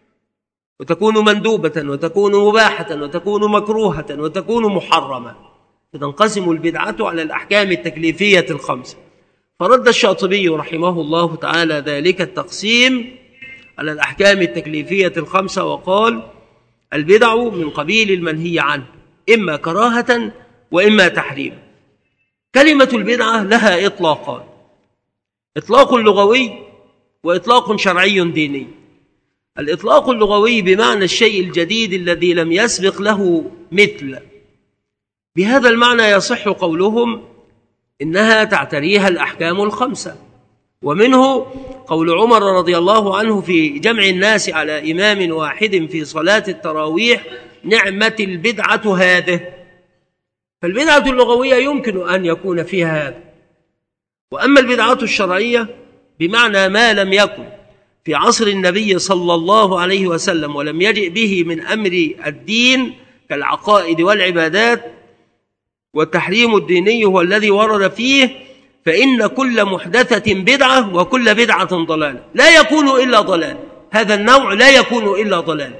وتكون مندوبة وتكون مباحة وتكون مكروهة وتكون محرمة، فتنقسم البدعة على الأحكام التكليفية الخمسة. فرد الشاطبي رحمه الله تعالى ذلك التقسيم على الأحكام التكليفية الخمسة وقال: البدع من قبيل المنهي عنه إما كراهة وإما تحريم. كلمة البدعة لها إطلاقان: إطلاق لغوي وإطلاق شرعي ديني. الإطلاق اللغوي بمعنى الشيء الجديد الذي لم يسبق له مثل. بهذا المعنى يصح قولهم إنها تعتريها الأحكام الخمسة، ومنه قول عمر رضي الله عنه في جمع الناس على إمام واحد في صلاة التراويح: نعمة البدعة هذه. فالبدعة اللغوية يمكن أن يكون فيها هذا. وأما البدعة الشرعية بمعنى ما لم يكن في عصر النبي صلى الله عليه وسلم ولم يجئ به من أمر الدين كالعقائد والعبادات، والتحريم الديني هو الذي ورد فيه، فإن كل محدثة بدعة وكل بدعة ضلالة. لا يكون إلا ضلال، هذا النوع لا يكون إلا ضلال.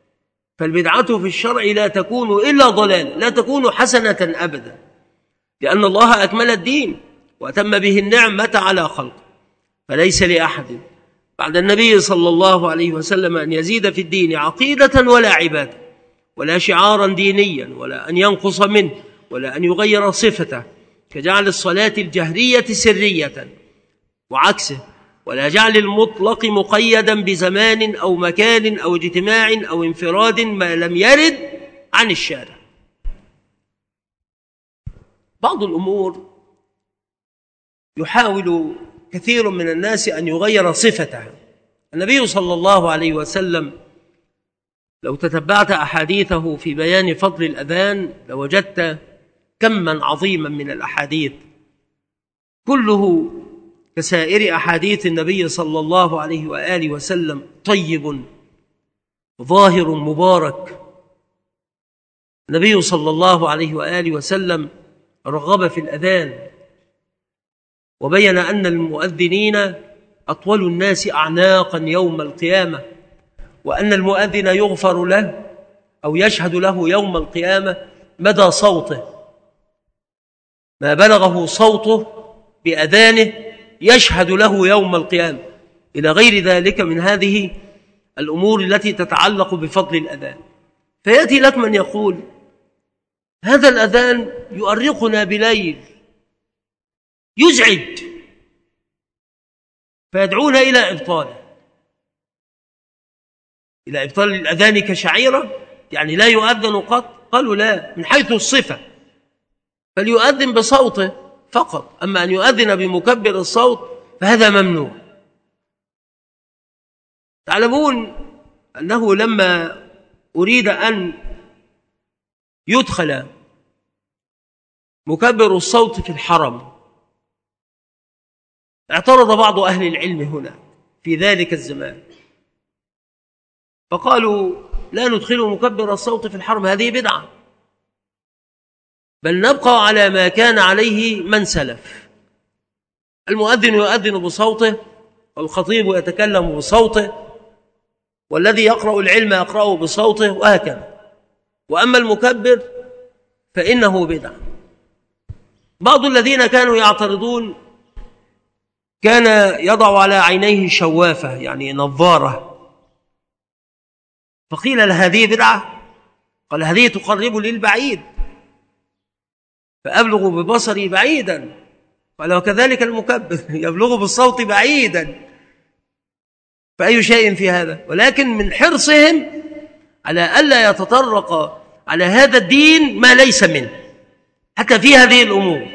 فالبدعة في الشرع لا تكون إلا ضلال، لا تكون حسنة أبدا، لأن الله أكمل الدين وأتم به النعمة على خلقه، فليس لأحد بعد النبي صلى الله عليه وسلم أن يزيد في الدين عقيدة ولا عبادة ولا شعارا دينيا، ولا أن ينقص منه، ولا أن يغير صفته كجعل الصلاة الجهرية سرية وعكسه، ولا جعل المطلق مقيدا بزمان أو مكان أو اجتماع أو انفراد ما لم يرد عن الشارع. بعض الأمور يحاول كثير من الناس أن يغير صفتها. النبي صلى الله عليه وسلم لو تتبعت أحاديثه في بيان فضل الأذان لوجدت كما عظيما من الأحاديث كله كسائر أحاديث النبي صلى الله عليه وآله وسلم طيب ظاهر مبارك. النبي صلى الله عليه وآله وسلم رغب في الأذان وبين أن المؤذنين أطول الناس أعناقا يوم القيامة، وأن المؤذن يغفر له أو يشهد له يوم القيامة مدى صوته، ما بلغه صوته بأذانه يشهد له يوم القيامة، إلى غير ذلك من هذه الأمور التي تتعلق بفضل الأذان. فيأتي لك من يقول: هذا الأذان يؤرقنا بليل، يزعج، فيدعون إلى إبطاله، إلى إبطال الأذان كشعيرة، يعني لا يؤذن قط. قالوا: لا، من حيث الصفة فليؤذن بصوته فقط، أما أن يؤذن بمكبر الصوت فهذا ممنوع. تعلمون أنه لما أريد أن يدخل مكبر الصوت في الحرم اعترض بعض أهل العلم هنا في ذلك الزمان، فقالوا: لا ندخل مكبر الصوت في الحرم، هذه بدعة، بل نبقى على ما كان عليه من سلف. المؤذن يؤذن بصوته، والخطيب يتكلم بصوته، والذي يقرأ العلم يقرأه بصوته، وهكذا. وأما المكبر فإنه بدعة. بعض الذين كانوا يعترضون كان يضع على عينيه شوافة، يعني نظارة، فقيل له: هذه بدعة؟ قال: هذه تقرب للبعيد، فأبلغ ببصري بعيدا قال وكذلك المكبر يبلغ بالصوت بعيدا، فأي شيء في هذا؟ ولكن من حرصهم على ألا يتطرق على هذا الدين ما ليس منه حتى في هذه الأمور.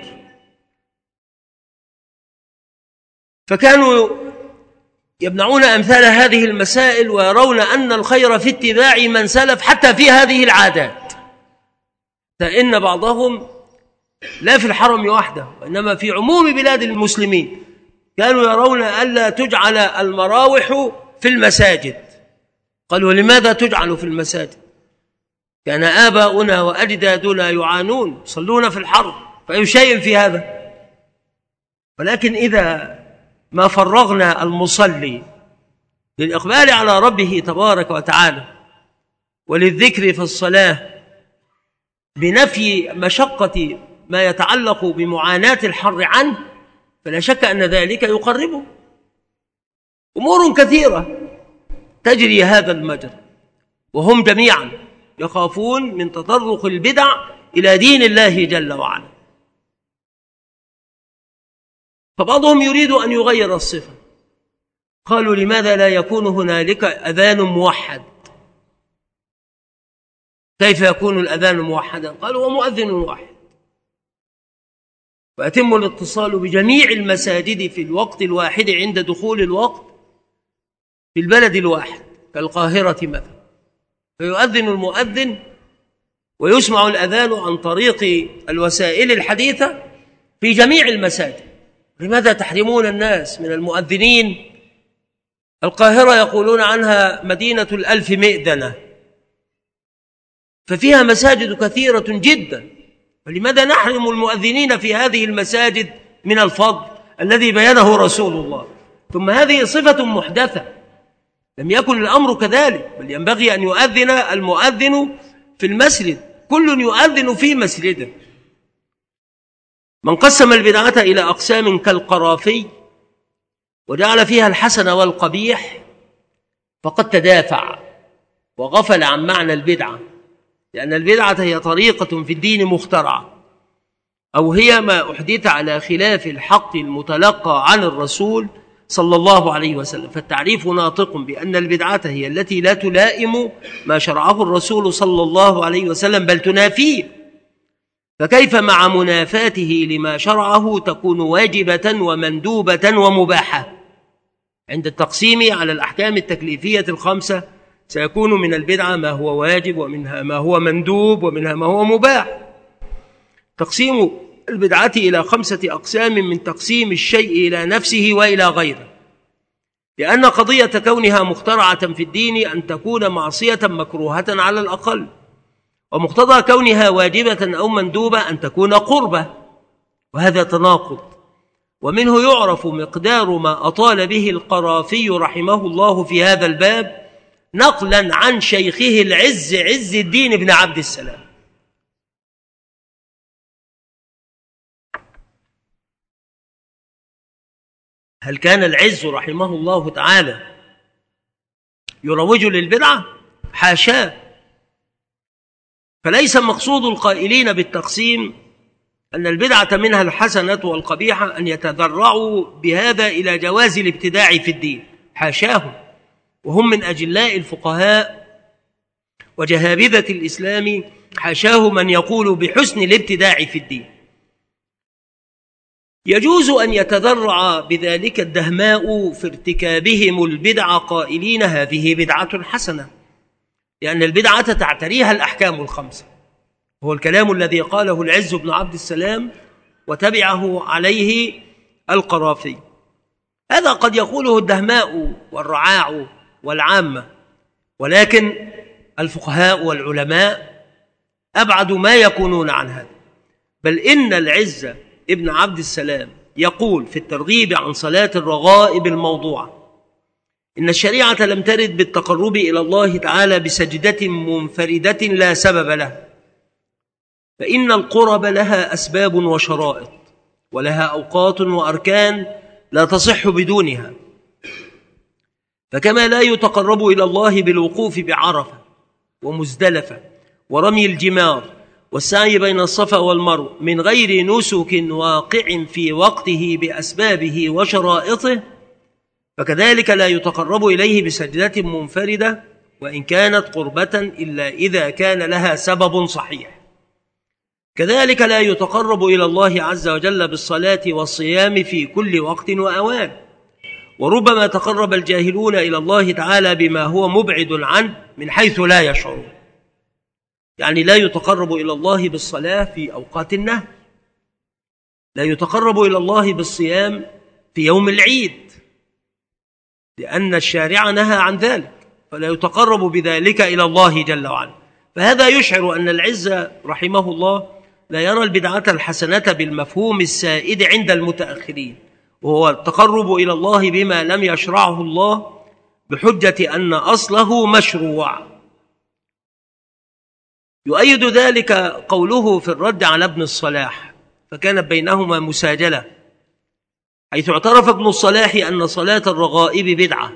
فكانوا يمنعون أمثال هذه المسائل ويرون أن الخير في اتباع من سلف حتى في هذه العادات، فإن بعضهم لا في الحرم وحده وإنما في عموم بلاد المسلمين كانوا يرون ألا تجعل المراوح في المساجد. قالوا لماذا تجعل في المساجد؟ كان آباؤنا وأجدادنا يعانون يصلون في الحرم، فأي شيء في هذا؟ ولكن إذا ما فرغنا المصلي للإقبال على ربه تبارك وتعالى وللذكر في الصلاة بنفي مشقة ما يتعلق بمعاناة الحر عنه، فلا شك أن ذلك يقربه. أمور كثيرة تجري هذا المجرى وهم جميعا يخافون من تطرق البدع إلى دين الله جل وعلا. فبعضهم يريد أن يغير الصفة، قالوا لماذا لا يكون هنالك أذان موحد؟ كيف يكون الأذان موحدا؟ قالوا ومؤذن واحد، ويتم الاتصال بجميع المساجد في الوقت الواحد عند دخول الوقت في البلد الواحد كالقاهرة مثلا، فيؤذن المؤذن ويسمع الأذان عن طريق الوسائل الحديثة في جميع المساجد. لماذا تحرمون الناس من المؤذنين؟ القاهرة يقولون عنها مدينة 1000 مئذنة، ففيها مساجد كثيرة جدا، فلماذا نحرم المؤذنين في هذه المساجد من الفضل الذي بينه رسول الله؟ ثم هذه صفة محدثة، لم يكن الأمر كذلك، بل ينبغي أن يؤذن المؤذن في المسجد، كل يؤذن في مسجده. من قسم البدعة إلى أقسام كالقرافي وجعل فيها الحسن والقبيح فقد تدافع وغفل عن معنى البدعة، لأن البدعة هي طريقة في الدين مخترعة، أو هي ما أحدث على خلاف الحق المتلقى عن الرسول صلى الله عليه وسلم. فالتعريف ناطق بأن البدعة هي التي لا تلائم ما شرعه الرسول صلى الله عليه وسلم بل تنافيه، فكيف مع منافاته لما شرعه تكون واجبة ومندوبة ومباحة؟ عند التقسيم على الأحكام التكليفية الخمسة سيكون من البدعة ما هو واجب، ومنها ما هو مندوب، ومنها ما هو مباح. تقسيم البدعة إلى 5 أقسام من تقسيم الشيء إلى نفسه وإلى غيره، لأن قضية كونها مخترعة في الدين أن تكون معصية مكروهة على الأقل، ومقتضى كونها واجبة أو مندوبة أن تكون قربة، وهذا تناقض. ومنه يعرف مقدار ما أطال به القرافي رحمه الله في هذا الباب نقلا عن شيخه العز عز الدين بن عبد السلام. هل كان العز رحمه الله تعالى يروج للبدعة؟ حاشاه. فليس مقصود القائلين بالتقسيم أن البدعة منها الحسنة والقبيحة أن يتذرعوا بهذا إلى جواز الابتداع في الدين، حاشاهم، وهم من أجلاء الفقهاء وجهابذة الإسلام، حاشاه من يقول بحسن الابتداع في الدين. يجوز أن يتذرع بذلك الدهماء في ارتكابهم البدع قائلين هذه بدعة حسنة، لأن البدعة تعتريها الأحكام الخمسة، هو الكلام الذي قاله العز بن عبد السلام وتبعه عليه القرافي. هذا قد يقوله الدهماء والرعاع والعامة، ولكن الفقهاء والعلماء أبعد ما يكونون عن هذا. بل إن العز ابن عبد السلام يقول في الترغيب عن صلاة الرغائب الموضوعة إن الشريعة لم ترد بالتقرب إلى الله تعالى بسجدة منفردة لا سبب له، فإن القرب لها أسباب وشرائط، ولها أوقات وأركان لا تصح بدونها. فكما لا يتقرب إلى الله بالوقوف بعرفة ومزدلفة ورمي الجمار والسعي بين الصفا والمروة من غير نسك واقع في وقته بأسبابه وشرائطه، فكذلك لا يتقرب إليه بسجدة منفردة وإن كانت قربة إلا إذا كان لها سبب صحيح. كذلك لا يتقرب إلى الله عز وجل بالصلاة والصيام في كل وقت وأوان، وربما تقرب الجاهلون إلى الله تعالى بما هو مبعد عنه من حيث لا يشعرون. يعني لا يتقرب إلى الله بالصلاة في أوقات النهي، لا يتقرب إلى الله بالصيام في يوم العيد لأن الشارع نهى عن ذلك، فلا يتقرب بذلك إلى الله جل وعلا. فهذا يشعر أن العز رحمه الله لا يرى البدعة الحسنة بالمفهوم السائد عند المتأخرين، وهو التقرب إلى الله بما لم يشرعه الله بحجة أن أصله مشروع. يؤيد ذلك قوله في الرد على ابن الصلاح، فكانت بينهما مساجلة، حيث اعترف ابن الصلاح أن صلاة الرغائب بدعة،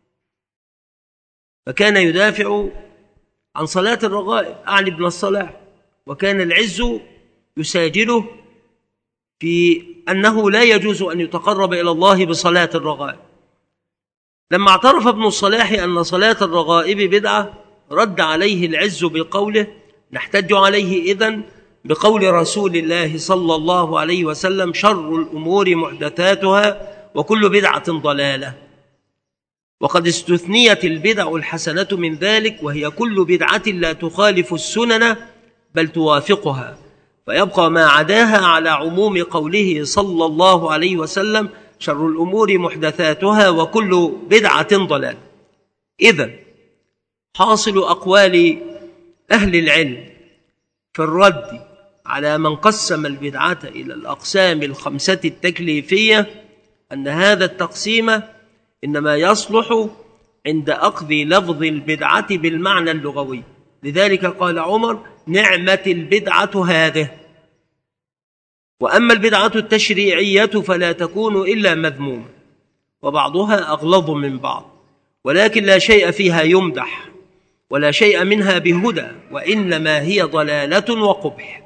فكان يدافع عن صلاة الرغائب أعني ابن الصلاح، وكان العز يساجله في أنه لا يجوز أن يتقرب إلى الله بصلاة الرغائب. لما اعترف ابن الصلاح أن صلاة الرغائب بدعة رد عليه العز بقوله: نحتج عليه إذن بقول رسول الله صلى الله عليه وسلم: شر الأمور محدثاتها وكل بدعة ضلالة. وقد استثنيت البدع الحسنة من ذلك، وهي كل بدعة لا تخالف السنن بل توافقها، فيبقى ما عداها على عموم قوله صلى الله عليه وسلم: شر الأمور محدثاتها وكل بدعة ضلالة. إذن حاصل أقوال أهل العلم في الرد على من قسم البدعة إلى الأقسام الخمسة التكليفية أن هذا التقسيم إنما يصلح عند أخذ لفظ البدعة بالمعنى اللغوي. لذلك قال عمر: نعمة البدعة هذه. وأما البدعة التشريعية فلا تكون إلا مذمومة، وبعضها أغلظ من بعض، ولكن لا شيء فيها يمدح ولا شيء منها بهدى، وإنما هي ضلالة وقبح.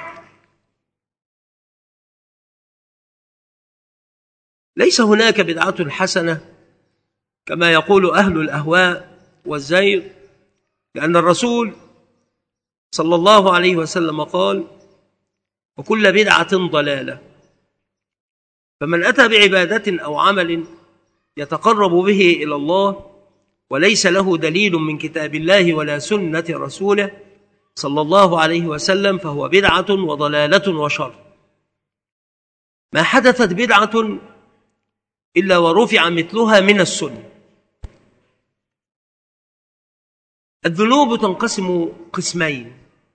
ليس هناك بدعة حسنة كما يقول أهل الأهواء والزيغ، لأن الرسول صلى الله عليه وسلم قال: وكل بدعة ضلالة. فمن أتى بعبادة أو عمل يتقرب به إلى الله وليس له دليل من كتاب الله ولا سنة رسوله صلى الله عليه وسلم فهو بدعة وضلالة وشر. ما حدثت بدعة إلا ورفع مثلها من السنة. الذنوب تنقسم قسمين،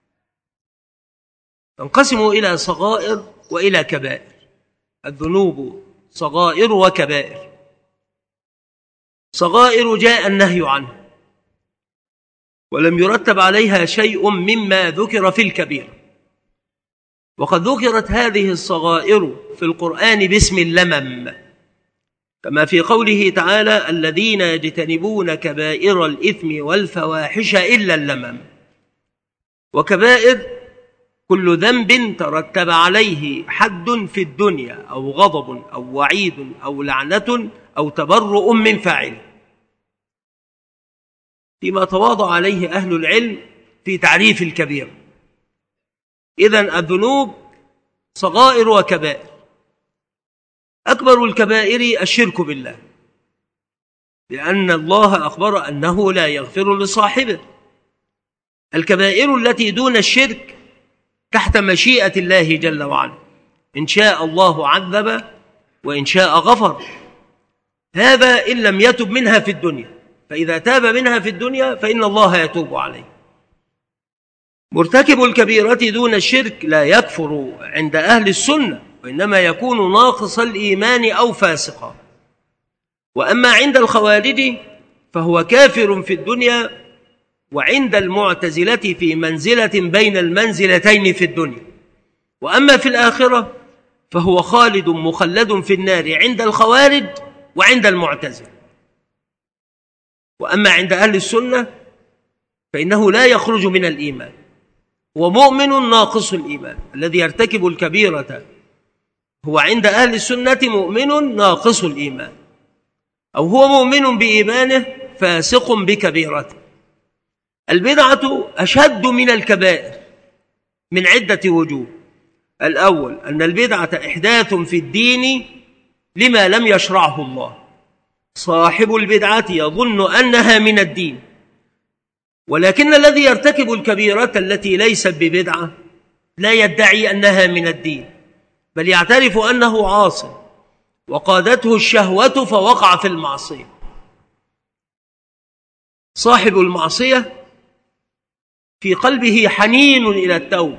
تنقسم إلى صغائر وإلى كبائر. الذنوب صغائر وكبائر. صغائر جاء النهي عنه ولم يرتب عليها شيء مما ذكر في الكبير، وقد ذكرت هذه الصغائر في القرآن باسم اللمم، كما في قوله تعالى: الذين يجتنبون كبائر الإثم والفواحش إلا اللمم. وكبائر كل ذنب ترتب عليه حد في الدنيا أو غضب أو وعيد أو لعنة أو تبرؤ من فاعله، فيما تواضع عليه أهل العلم في تعريف الكبير. إذن الذنوب صغائر وكبائر. أكبر الكبائر الشرك بالله، لأن الله أخبر أنه لا يغفر لصاحبه. الكبائر التي دون الشرك تحت مشيئة الله جل وعلا، إن شاء الله عذب وإن شاء غفر، هذا إن لم يتب منها في الدنيا، فإذا تاب منها في الدنيا فإن الله يتوب عليه. مرتكب الكبيرة دون الشرك لا يكفر عند أهل السنة، وإنما يكون ناقص الإيمان أو فاسقا. وأما عند الخوارج فهو كافر في الدنيا، وعند المعتزلة في منزلة بين المنزلتين في الدنيا. وأما في الآخرة فهو خالد مخلد في النار عند الخوارج وعند المعتزلة. وأما عند أهل السنة فإنه لا يخرج من الإيمان، هو مؤمن ناقص الإيمان. الذي يرتكب الكبيرة هو عند أهل السنة مؤمن ناقص الإيمان، أو هو مؤمن بإيمانه فاسق بكبيرته. البدعة أشد من الكبائر من عدة وجوه. الأول أن البدعة إحداث في الدين لما لم يشرعه الله. صاحب البدعة يظن أنها من الدين، ولكن الذي يرتكب الكبيرة التي ليست ببدعة لا يدعي أنها من الدين، بل يعترف أنه عاص وقادته الشهوة فوقع في المعصية. صاحب المعصية في قلبه حنين إلى التوبة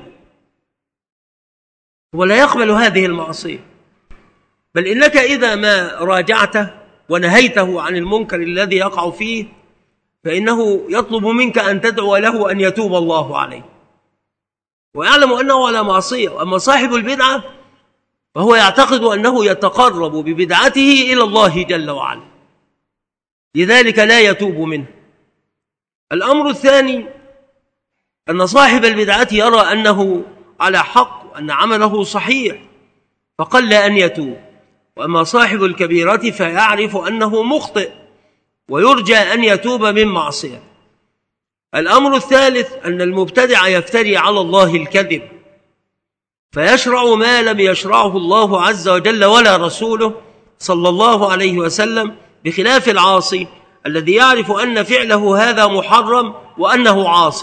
ولا يقبل هذه المعصية، بل إنك إذا ما راجعته ونهيته عن المنكر الذي يقع فيه فإنه يطلب منك أن تدعو له أن يتوب الله عليه، ويعلم أنه على معصية. وأما صاحب البدعة فهو يعتقد أنه يتقرب ببدعته إلى الله جل وعلا، لذلك لا يتوب منه. الأمر الثاني أن صاحب البدعة يرى أنه على حق وأن عمله صحيح فقل أن يتوب. وأما صاحب الكبيرة فيعرف أنه مخطئ ويرجى أن يتوب من معصية. الأمر الثالث أن المبتدع يفتري على الله الكذب فيشرع ما لم يشرعه الله عز وجل ولا رسوله صلى الله عليه وسلم، بخلاف العاصي الذي يعرف أن فعله هذا محرم وأنه عاص.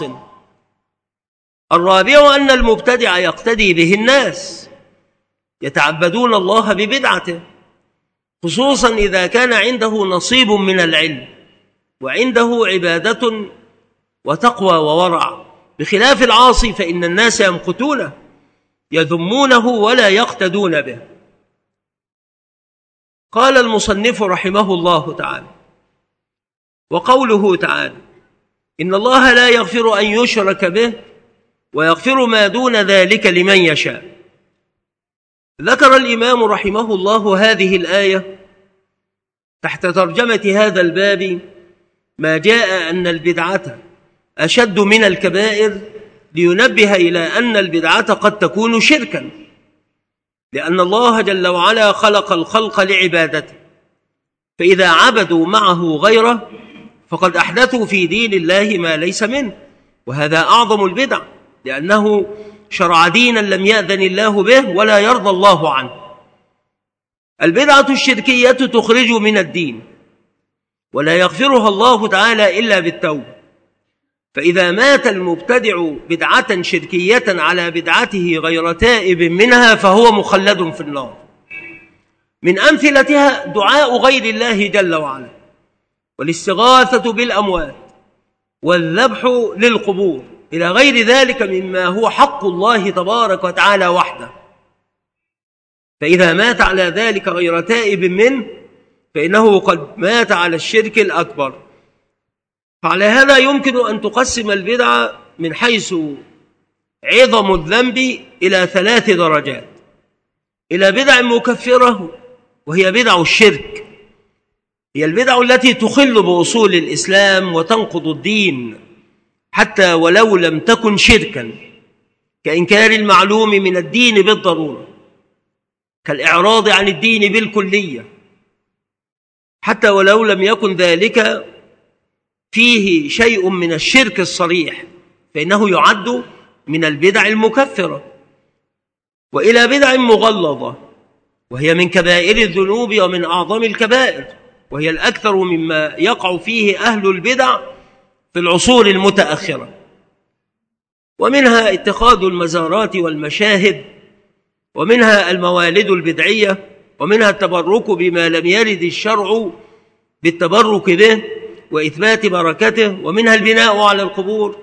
الرابع أن المبتدع يقتدي به الناس يتعبدون الله ببدعته، خصوصا إذا كان عنده نصيب من العلم وعنده عبادة وتقوى وورع، بخلاف العاصي فإن الناس يمقتونه يذمونه ولا يقتدون به. قال المصنف رحمه الله تعالى: وقوله تعالى: إن الله لا يغفر أن يشرك به ويغفر ما دون ذلك لمن يشاء. ذكر الإمام رحمه الله هذه الآية تحت ترجمة هذا الباب ما جاء أن البدعة أشد من الكبائر، لينبه إلى أن البدعة قد تكون شركا، لأن الله جل وعلا خلق الخلق لعبادته، فإذا عبدوا معه غيره فقد أحدثوا في دين الله ما ليس منه، وهذا أعظم البدع، لأنه شرع دينا لم يأذن الله به ولا يرضى الله عنه. البدعة الشركية تخرج من الدين ولا يغفرها الله تعالى إلا بالتوبة، فإذا مات المبتدع بدعة شركية على بدعته غير تائب منها فهو مخلد في النار. من أمثلتها دعاء غير الله جل وعلا، والاستغاثة بالأموات، والذبح للقبور، إلى غير ذلك مما هو حق الله تبارك وتعالى وحده. فإذا مات على ذلك غير تائب منه فإنه قد مات على الشرك الأكبر. فعلى هذا يمكن أن تقسم البدعة من حيث عظم الذنب إلى 3 درجات: إلى بدع مكفرة وهي بدع الشرك، هي البدع التي تخل بأصول الإسلام وتنقض الدين حتى ولو لم تكن شركا، كإنكار المعلوم من الدين بالضرورة، كالإعراض عن الدين بالكلية، حتى ولو لم يكن ذلك فيه شيء من الشرك الصريح فإنه يعد من البدع المكفرة. وإلى بدع مغلظة وهي من كبائر الذنوب ومن أعظم الكبائر، وهي الأكثر مما يقع فيه أهل البدع في العصور المتأخرة، ومنها اتخاذ المزارات والمشاهد، ومنها الموالد البدعية، ومنها التبرك بما لم يرد الشرع بالتبرك به وإثبات بركته، ومنها البناء على القبور.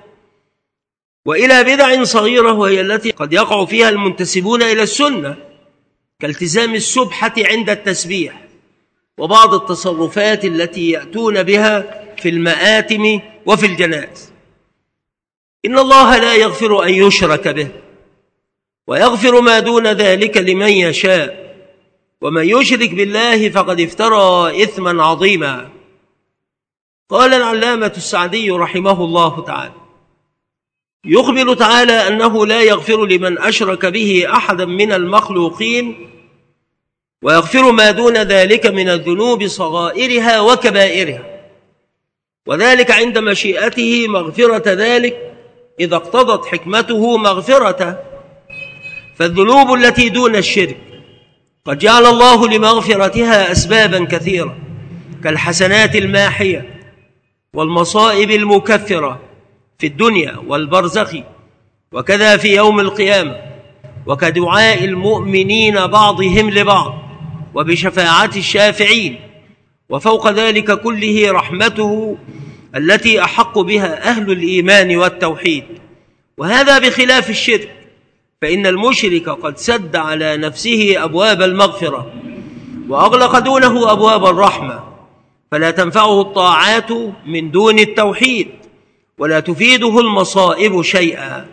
وإلى بدع صغيرة وهي التي قد يقع فيها المنتسبون إلى السنة، كالتزام السبحة عند التسبيح، وبعض التصرفات التي يأتون بها في المآتم وفي الجنائز. إن الله لا يغفر أن يشرك به ويغفر ما دون ذلك لمن يشاء، ومن يشرك بالله فقد افترى إثما عظيما. قال العلامة السعدي رحمه الله تعالى: يخبر تعالى أنه لا يغفر لمن أشرك به أحدا من المخلوقين، ويغفر ما دون ذلك من الذنوب صغائرها وكبائرها، وذلك عند مشيئته مغفرة ذلك إذا اقتضت حكمته مغفرته. فالذنوب التي دون الشرك قد جعل الله لمغفرتها أسبابا كثيرة، كالحسنات الماحية والمصائب المكفرة في الدنيا والبرزخ، وكذا في يوم القيامة، وكدعاء المؤمنين بعضهم لبعض، وبشفاعة الشافعين. وفوق ذلك كله رحمته التي أحق بها أهل الإيمان والتوحيد، وهذا بخلاف الشرك، فإن المشرك قد سد على نفسه أبواب المغفرة وأغلق دونه أبواب الرحمة، فلا تنفعه الطاعات من دون التوحيد، ولا تفيده المصائب شيئا.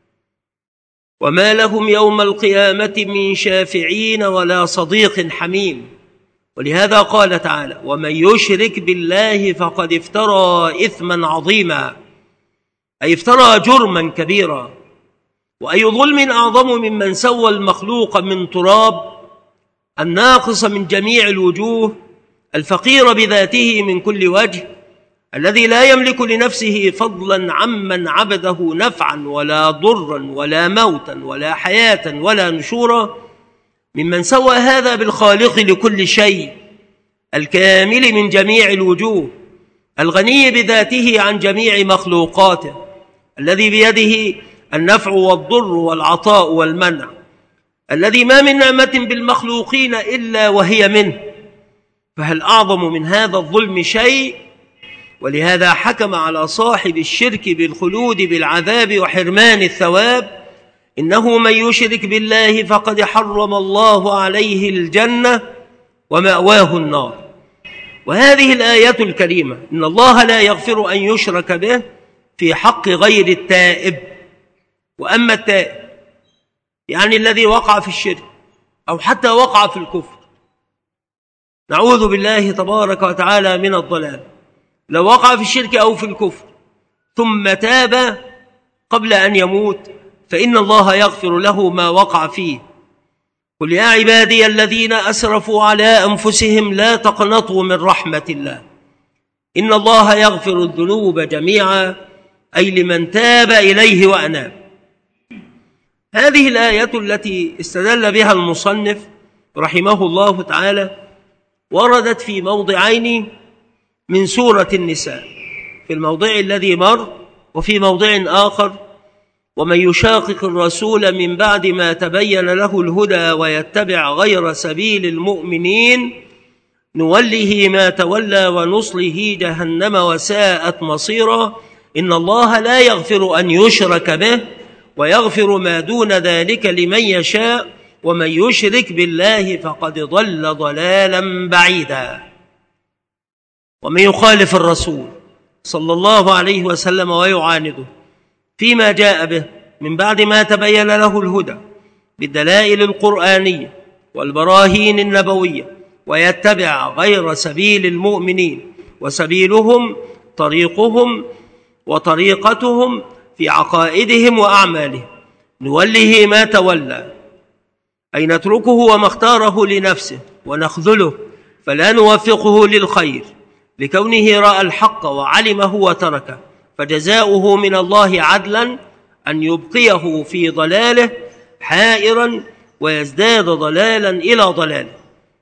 وما لهم يوم القيامة من شافعين ولا صديق حميم. ولهذا قال تعالى: ومن يشرك بالله فقد افترى إثما عظيما، أي افترى جرما كبيرا. وأي ظلم أعظم ممن سوى المخلوق من تراب الناقص من جميع الوجوه، الفقير بذاته من كل وجه، الذي لا يملك لنفسه فضلا عمن عبده نفعا ولا ضرا ولا موتا ولا حياة ولا نشورا، ممن سوى هذا بالخالق لكل شيء الكامل من جميع الوجوه، الغني بذاته عن جميع مخلوقاته، الذي بيده النفع والضر والعطاء والمنع، الذي ما من نعمة بالمخلوقين إلا وهي منه. فهل أعظم من هذا الظلم شيء؟ ولهذا حكم على صاحب الشرك بالخلود بالعذاب وحرمان الثواب: إنه من يشرك بالله فقد حرم الله عليه الجنة ومأواه النار. وهذه الآية الكريمة: إن الله لا يغفر أن يشرك به في حق غير التائب. وأما التائب يعني الذي وقع في الشرك أو حتى وقع في الكفر، نعوذ بالله تبارك وتعالى من الضلال، لو وقع في الشرك أو في الكفر ثم تاب قبل أن يموت فإن الله يغفر له ما وقع فيه. قل يا عبادي الذين أسرفوا على أنفسهم لا تقنطوا من رحمة الله إن الله يغفر الذنوب جميعا، أي لمن تاب إليه وأناب. هذه الآية التي استدل بها المصنف رحمه الله تعالى وردت في موضعين من سورة النساء، في الموضع الذي مر وفي موضع آخر: ومن يشاقق الرسول من بعد ما تبين له الهدى ويتبع غير سبيل المؤمنين نوله ما تولى ونصله جهنم وساءت مصيرا. إن الله لا يغفر أن يشرك به ويغفر ما دون ذلك لمن يشاء، ومن يشرك بالله فقد ضل ضلالا بعيدا. ومن يخالف الرسول صلى الله عليه وسلم ويعانده فيما جاء به من بعد ما تبين له الهدى بالدلائل القرآنية والبراهين النبوية ويتبع غير سبيل المؤمنين، وسبيلهم طريقهم وطريقتهم في عقائدهم وأعمالهم، نوله ما تولى، أي نتركه وما اختاره لنفسه ونخذله، فلا نوفقه للخير لكونه رأى الحق وعلمه وتركه، فجزاؤه من الله عدلا أن يبقيه في ضلاله حائرا ويزداد ضلالا إلى ضلاله.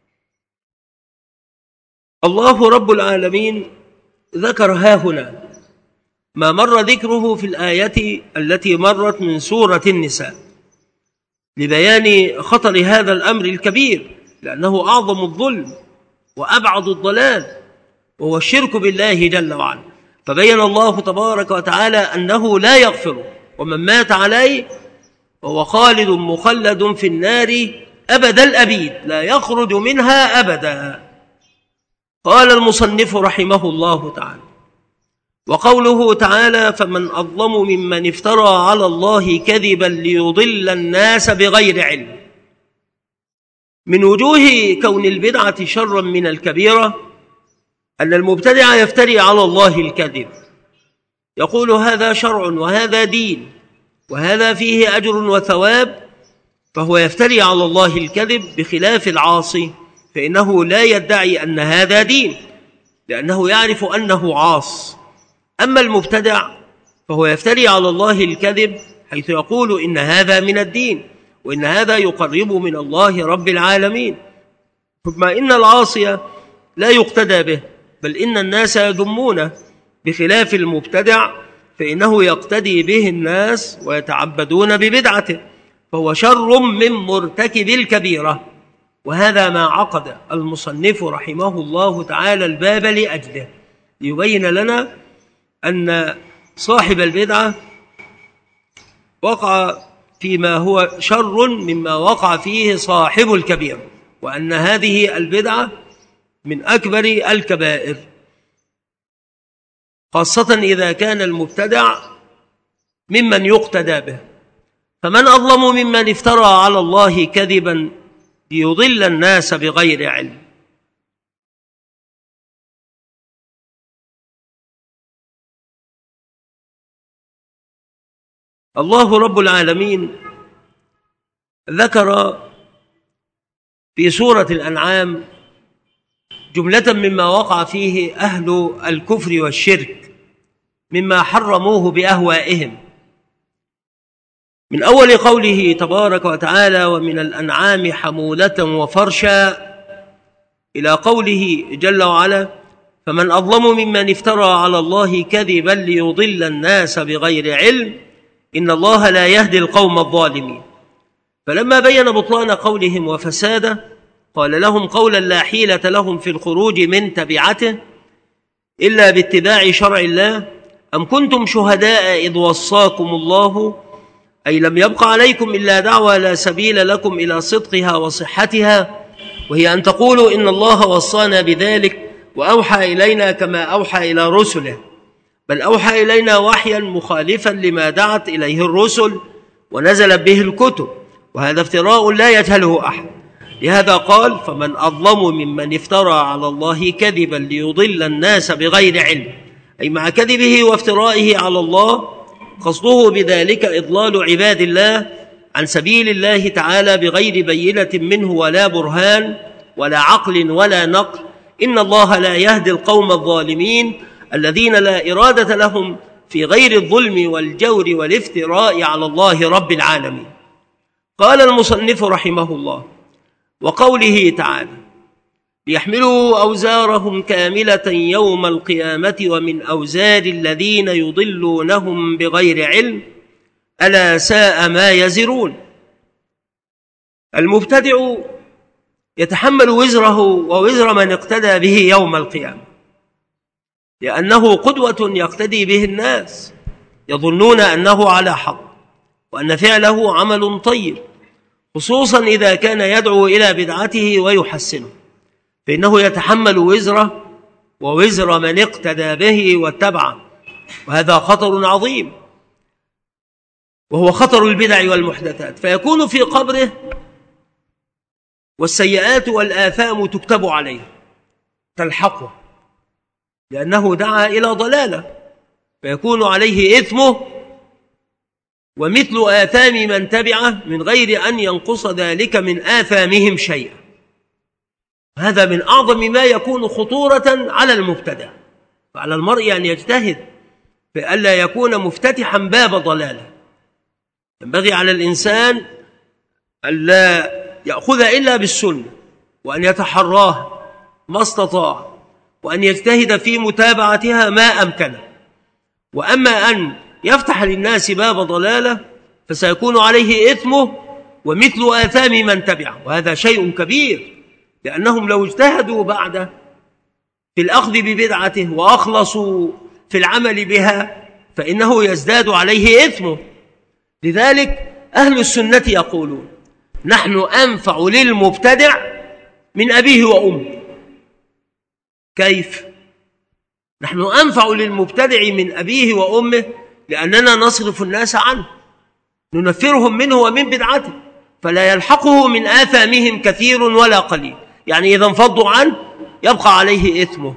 الله رب العالمين ذكر هاهنا ما مر ذكره في الآية التي مرت من سورة النساء لبيان خطر هذا الأمر الكبير، لأنه أعظم الظلم وأبعد الضلال، وهو الشرك بالله جل وعلا. فبين الله تبارك وتعالى أنه لا يغفر، ومن مات عليه وهو خالد مخلد في النار أبد الأبيد لا يخرج منها أبدا. قال المصنف رحمه الله تعالى: وقوله تعالى: فمن أظلم ممن افترى على الله كذبا ليضل الناس بغير علم. من وجوه كون البدعة شرا من الكبيرة أن المبتدع يفتري على الله الكذب، يقول هذا شرع وهذا دين وهذا فيه أجر وثواب، فهو يفتري على الله الكذب، بخلاف العاصي فإنه لا يدعي أن هذا دين لأنه يعرف أنه عاص. أما المبتدع فهو يفتري على الله الكذب حيث يقول إن هذا من الدين وإن هذا يقرب من الله رب العالمين، ثم إن العاصي لا يقتدى به، بل إن الناس يذمونه، بخلاف المبتدع فإنه يقتدي به الناس ويتعبدون ببدعته، فهو شر من مرتكب الكبيرة. وهذا ما عقد المصنف رحمه الله تعالى الباب لأجله، ليبين لنا أن صاحب البدعة وقع فيما هو شر مما وقع فيه صاحب الكبيرة، وأن هذه البدعة من أكبر الكبائر، خاصة إذا كان المبتدع ممن يقتدى به. فمن أظلم ممن افترى على الله كذبا ليضل الناس بغير علم. الله رب العالمين ذكر في سورة الأنعام جملة مما وقع فيه أهل الكفر والشرك مما حرموه بأهوائهم، من أول قوله تبارك وتعالى: ومن الأنعام حمولة وفرشا، إلى قوله جل وعلا: فمن أظلم ممن افترى على الله كذبا ليضل الناس بغير علم إن الله لا يهدي القوم الظالمين. فلما بين بطلان قولهم وفساده قال لهم قولا لا حيلة لهم في الخروج من تبعته إلا باتباع شرع الله: أم كنتم شهداء إذ وصاكم الله، أي لم يبق عليكم إلا دعوى لا سبيل لكم إلى صدقها وصحتها، وهي أن تقولوا إن الله وصانا بذلك وأوحى إلينا كما أوحى إلى رسله، بل أوحى إلينا وحيا مخالفا لما دعت إليه الرسل ونزلت به الكتب، وهذا افتراء لا يجهله أحد. لهذا قال: فمن أظلم ممن افترى على الله كذبا ليضل الناس بغير علم، أي مع كذبه وافترائه على الله قصده بذلك إضلال عباد الله عن سبيل الله تعالى بغير بينة منه ولا برهان ولا عقل ولا نقل. إن الله لا يهدي القوم الظالمين الذين لا إرادة لهم في غير الظلم والجور والافتراء على الله رب العالمين. قال المصنف رحمه الله: وقوله تعالى: ليحملوا أوزارهم كاملة يوم القيامة ومن أوزار الذين يضلونهم بغير علم ألا ساء ما يزرون. المبتدع يتحمل وزره ووزر من اقتدى به يوم القيامة، لأنه قدوة يقتدي به الناس، يظنون أنه على حق وأن فعله عمل طيب، خصوصا إذا كان يدعو إلى بدعته ويحسنه، فإنه يتحمل وزره ووزر من اقتدى به واتبعه، وهذا خطر عظيم، وهو خطر البدع والمحدثات، فيكون في قبره والسيئات والآثام تكتب عليه تلحقه، لأنه دعا إلى ضلالة، فيكون عليه إثمه ومثل آثام من تبعه من غير أن ينقص ذلك من آثامهم شيئا. هذا من أعظم ما يكون خطورة على المبتدع، فعلى المرء أن يجتهد فألا يكون مفتتحا باب ضلاله. ينبغي على الإنسان ألا يأخذ إلا بالسنة، وأن يتحراها ما استطاع، وأن يجتهد في متابعتها ما أمكنه. وأما أن يفتح للناس باب ضلاله فسيكون عليه إثمه ومثل آثام من تبعه، وهذا شيء كبير، لأنهم لو اجتهدوا بعده في الأخذ ببدعته وأخلصوا في العمل بها فإنه يزداد عليه إثمه. لذلك أهل السنة يقولون: نحن أنفع للمبتدع من أبيه وأمه. كيف؟ نحن أنفع للمبتدع من أبيه وأمه لأننا نصرف الناس عنه، ننفرهم منه ومن بدعته، فلا يلحقه من آثامهم كثير ولا قليل، يعني إذا انفضوا عنه يبقى عليه إثمه.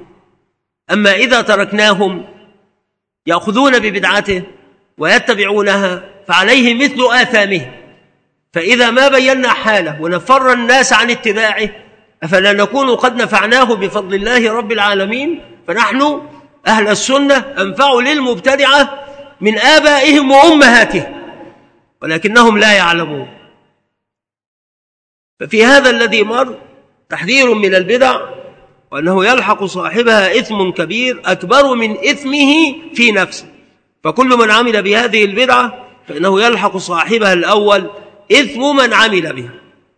أما إذا تركناهم يأخذون ببدعته ويتبعونها فعليه مثل آثامه. فإذا ما بينا حاله ونفر الناس عن اتباعه أفلا نكون قد نفعناه بفضل الله رب العالمين؟ فنحن أهل السنة أنفع للمبتدعة من آبائهم وأمهاتهم، ولكنهم لا يعلمون. ففي هذا الذي مر تحذير من البدع، وأنه يلحق صاحبها إثم كبير أكبر من إثمه في نفسه. فكل من عمل بهذه البدعة فإنه يلحق صاحبها الأول إثم من عمل بها،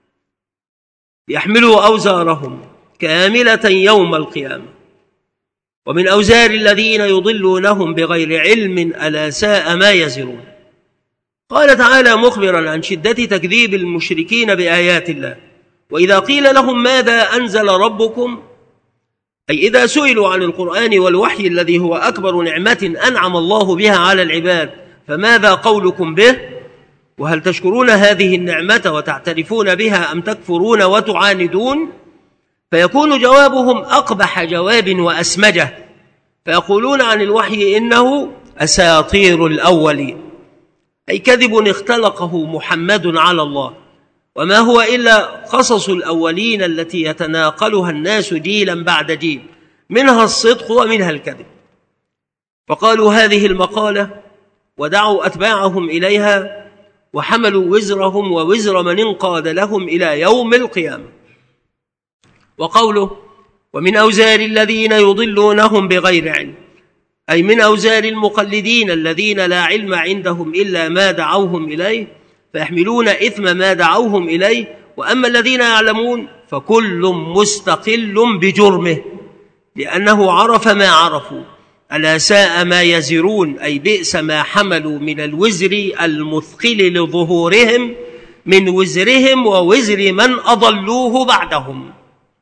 يحملوا أوزارهم كاملة يوم القيامة. ومن أوزار الذين يضلونهم بغير علم ألا ساء ما يزرون. قال تعالى مخبرا عن شدة تكذيب المشركين بآيات الله: وإذا قيل لهم ماذا أنزل ربكم، أي إذا سئلوا عن القرآن والوحي الذي هو أكبر نعمة أنعم الله بها على العباد، فماذا قولكم به؟ وهل تشكرون هذه النعمة وتعترفون بها أم تكفرون وتعاندون؟ فيكون جوابهم أقبح جواب وأسمجه، فيقولون عن الوحي إنه أساطير الأولين، أي كذب اختلقه محمد على الله، وما هو إلا قصص الأولين التي يتناقلها الناس جيلا بعد جيل، منها الصدق ومنها الكذب. فقالوا هذه المقالة ودعوا أتباعهم إليها، وحملوا وزرهم ووزر من انقاد لهم إلى يوم القيامة. وقوله: ومن أوزار الذين يضلونهم بغير علم، أي من أوزار المقلدين الذين لا علم عندهم إلا ما دعوهم إليه، فيحملون إثم ما دعوهم إليه. وأما الذين يعلمون فكل مستقل بجرمه، لأنه عرف ما عرفوا. ألا ساء ما يزرون، أي بئس ما حملوا من الوزر المثقل لظهورهم من وزرهم ووزر من أضلوه بعدهم.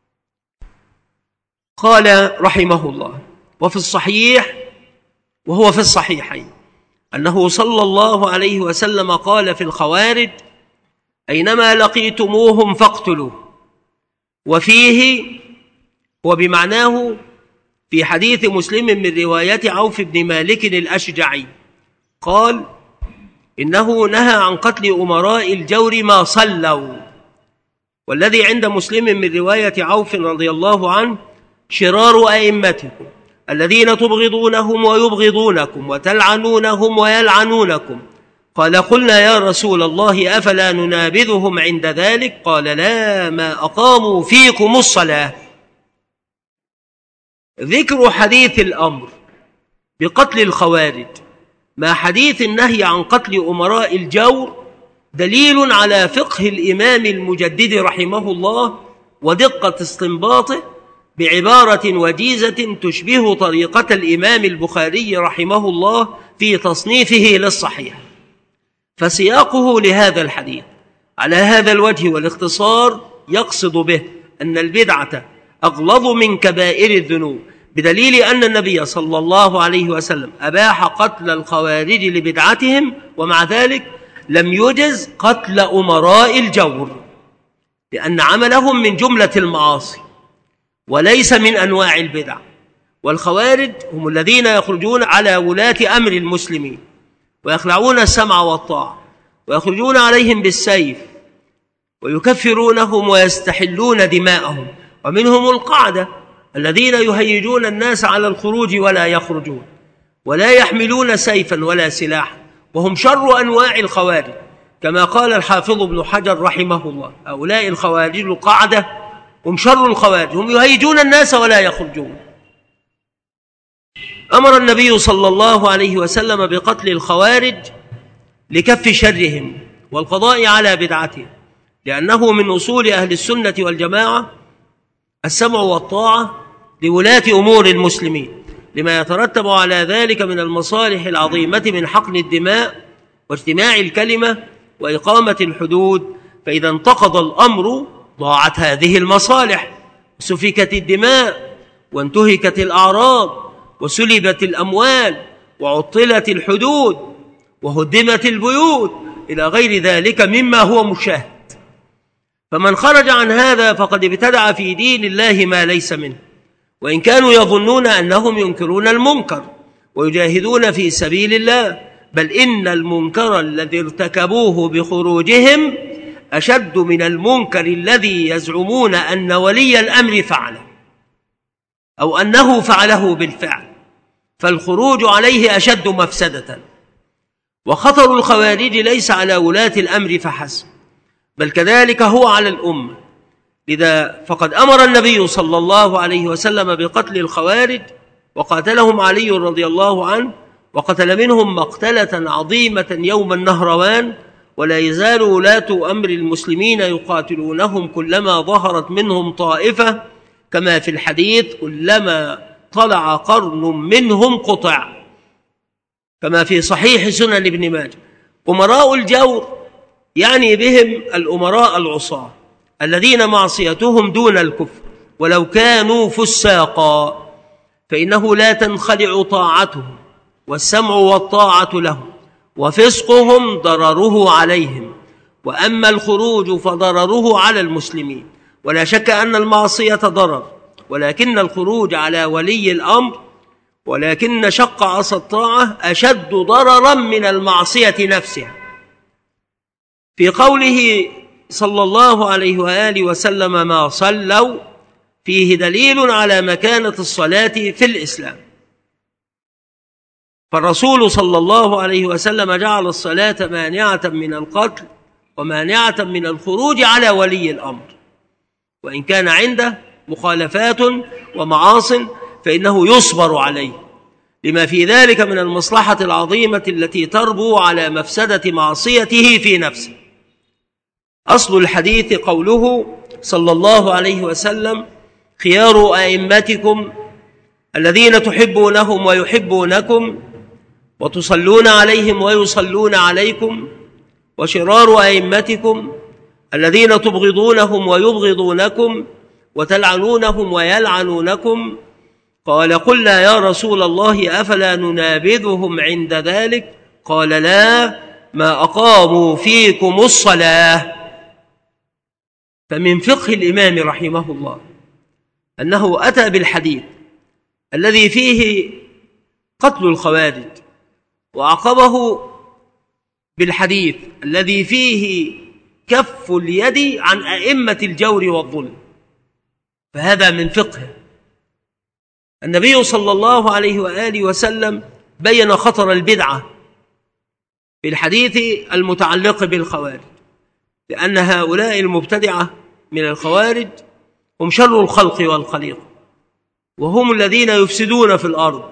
قال رحمه الله: وفي الصحيح، وهو في الصحيحين، أنه صلى الله عليه وسلم قال في الخوارج: أينما لقيتموهم فاقتلوا. وفيه وبمعناه في حديث مسلم من رواية عوف بن مالك الأشجعي قال: إنه نهى عن قتل أمراء الجور ما صلوا. والذي عند مسلم من رواية عوف رضي الله عنه: شرار أئمتكم الذين تبغضونهم ويبغضونكم وتلعنونهم ويلعنونكم. قال: قلنا يا رسول الله أفلا ننابذهم عند ذلك؟ قال: لا، ما أقاموا فيكم الصلاة. ذكر حديث الأمر بقتل الخوارج مع حديث النهي عن قتل أمراء الجور دليل على فقه الإمام المجدد رحمه الله ودقة استنباطه بعبارة وجيزة تشبه طريقة الإمام البخاري رحمه الله في تصنيفه للصحيح. فسياقه لهذا الحديث على هذا الوجه والاختصار يقصد به أن البدعة أغلظ من كبائر الذنوب، بدليل أن النبي صلى الله عليه وسلم أباح قتل الخوارج لبدعتهم، ومع ذلك لم يجز قتل أمراء الجور، لأن عملهم من جملة المعاصي وليس من أنواع البدع. والخوارج هم الذين يخرجون على ولاة أمر المسلمين ويخلعون السمع والطاعة ويخرجون عليهم بالسيف ويكفرونهم ويستحلون دماءهم. ومنهم القاعدة الذين يهيجون الناس على الخروج ولا يخرجون ولا يحملون سيفا ولا سلاحا، وهم شر أنواع الخوارج، كما قال الحافظ ابن حجر رحمه الله: هؤلاء الخوارج القاعدة هم شر الخوارج، هم يهيجون الناس ولا يخرجون. أمر النبي صلى الله عليه وسلم بقتل الخوارج لكف شرهم والقضاء على بدعتهم، لأنه من أصول أهل السنة والجماعة السمع والطاعة لولاة أمور المسلمين، لما يترتب على ذلك من المصالح العظيمة من حقن الدماء واجتماع الكلمة وإقامة الحدود. فإذا انتقض الأمر ضاعت هذه المصالح، سفكت الدماء وانتهكت الأعراض وسلبت الأموال وعطلت الحدود وهدمت البيوت إلى غير ذلك مما هو مشاهد. فمن خرج عن هذا فقد ابتدع في دين الله ما ليس منه، وإن كانوا يظنون أنهم ينكرون المنكر ويجاهدون في سبيل الله، بل إن المنكر الذي ارتكبوه بخروجهم أشد من المنكر الذي يزعمون أن ولي الأمر فعله أو أنه فعله بالفعل، فالخروج عليه أشد مفسدة. وخطر الخوارج ليس على ولاة الأمر فحسب، بل كذلك هو على الأمة. لذا فقد أمر النبي صلى الله عليه وسلم بقتل الخوارج، وقاتلهم علي رضي الله عنه، وقتل منهم مقتلة عظيمة يوم النهروان، ولا يزال ولاة أمر المسلمين يقاتلونهم كلما ظهرت منهم طائفة، كما في الحديث كلما طلع قرن منهم قطع، كما في صحيح سنن ابن ماجه. أمراء الجور يعني بهم الأمراء العصاة الذين معصيتهم دون الكفر، ولو كانوا فساقا فإنه لا تنخلع طاعتهم، والسمع والطاعة لهم، وفسقهم ضرره عليهم. وأما الخروج فضرره على المسلمين. ولا شك أن المعصية ضرر، ولكن الخروج على ولي الأمر، ولكن شق عصا الطاعة أشد ضررا من المعصية نفسها. في قوله صلى الله عليه وآله وسلم ما صلوا فيه دليل على مكانة الصلاة في الإسلام. فالرسول صلى الله عليه وسلم جعل الصلاة مانعة من القتل ومانعة من الخروج على ولي الأمر، وإن كان عنده مخالفات ومعاصٍ فإنه يصبر عليه، لما في ذلك من المصلحة العظيمة التي تربو على مفسدة معصيته في نفسه. أصل الحديث قوله صلى الله عليه وسلم خيار أئمتكم الذين تحبونهم ويحبونكم وتصلون عليهم ويصلون عليكم، وشرار أئمتكم الذين تبغضونهم ويبغضونكم وتلعنونهم ويلعنونكم. قال قلنا يا رسول الله أفلا ننابذهم عند ذلك؟ قال لا، ما أقاموا فيكم الصلاة. فمن فقه الإمام رحمه الله أنه أتى بالحديث الذي فيه قتل الخوارج، وعقبه بالحديث الذي فيه كف اليد عن أئمة الجور والظلم. فهذا من فقه. النبي صلى الله عليه وآله وسلم بين خطر البدعة بالحديث المتعلق بالخوارج، لأن هؤلاء المبتدعة من الخوارج هم شر الخلق والخليقة، وهم الذين يفسدون في الأرض،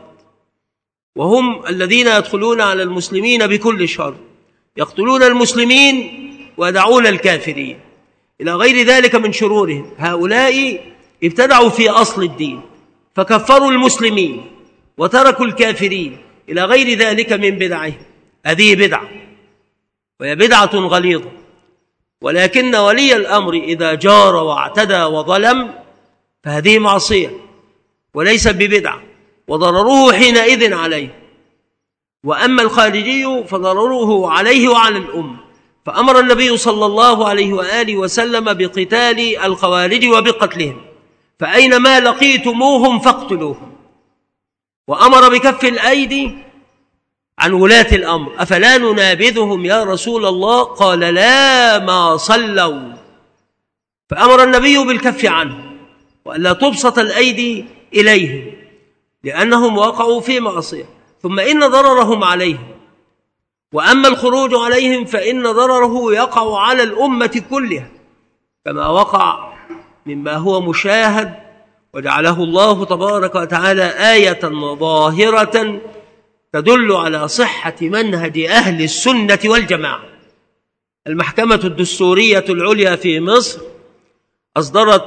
وهم الذين يدخلون على المسلمين بكل شر، يقتلون المسلمين ويدعون الكافرين إلى غير ذلك من شرورهم. هؤلاء ابتدعوا في أصل الدين فكفروا المسلمين وتركوا الكافرين إلى غير ذلك من بدعهم. هذه بدعة، وهي بدعة غليظة. ولكن ولي الأمر إذا جار واعتدى وظلم فهذه معصية وليس ببدعة، وضرره حينئذ عليه. وأما الخارجي فضرره عليه وعلى الأمة. فأمر النبي صلى الله عليه وآله وسلم بقتال الخوارج وبقتلهم، فأينما لقيتموهم فاقتلوهم. وأمر بكف الأيدي عن ولاة الأمر. أفلا ننابذهم يا رسول الله؟ قال لا، ما صلوا. فأمر النبي بالكف عنه وألا تبسط الأيدي إليهم لأنهم وقعوا في معصية، ثم إن ضررهم عليهم. وأما الخروج عليهم فإن ضرره يقع على الأمة كلها، كما وقع مما هو مشاهد وجعله الله تبارك وتعالى آية ظاهرة تدل على صحة منهج أهل السنة والجماعة. المحكمة الدستورية العليا في مصر أصدرت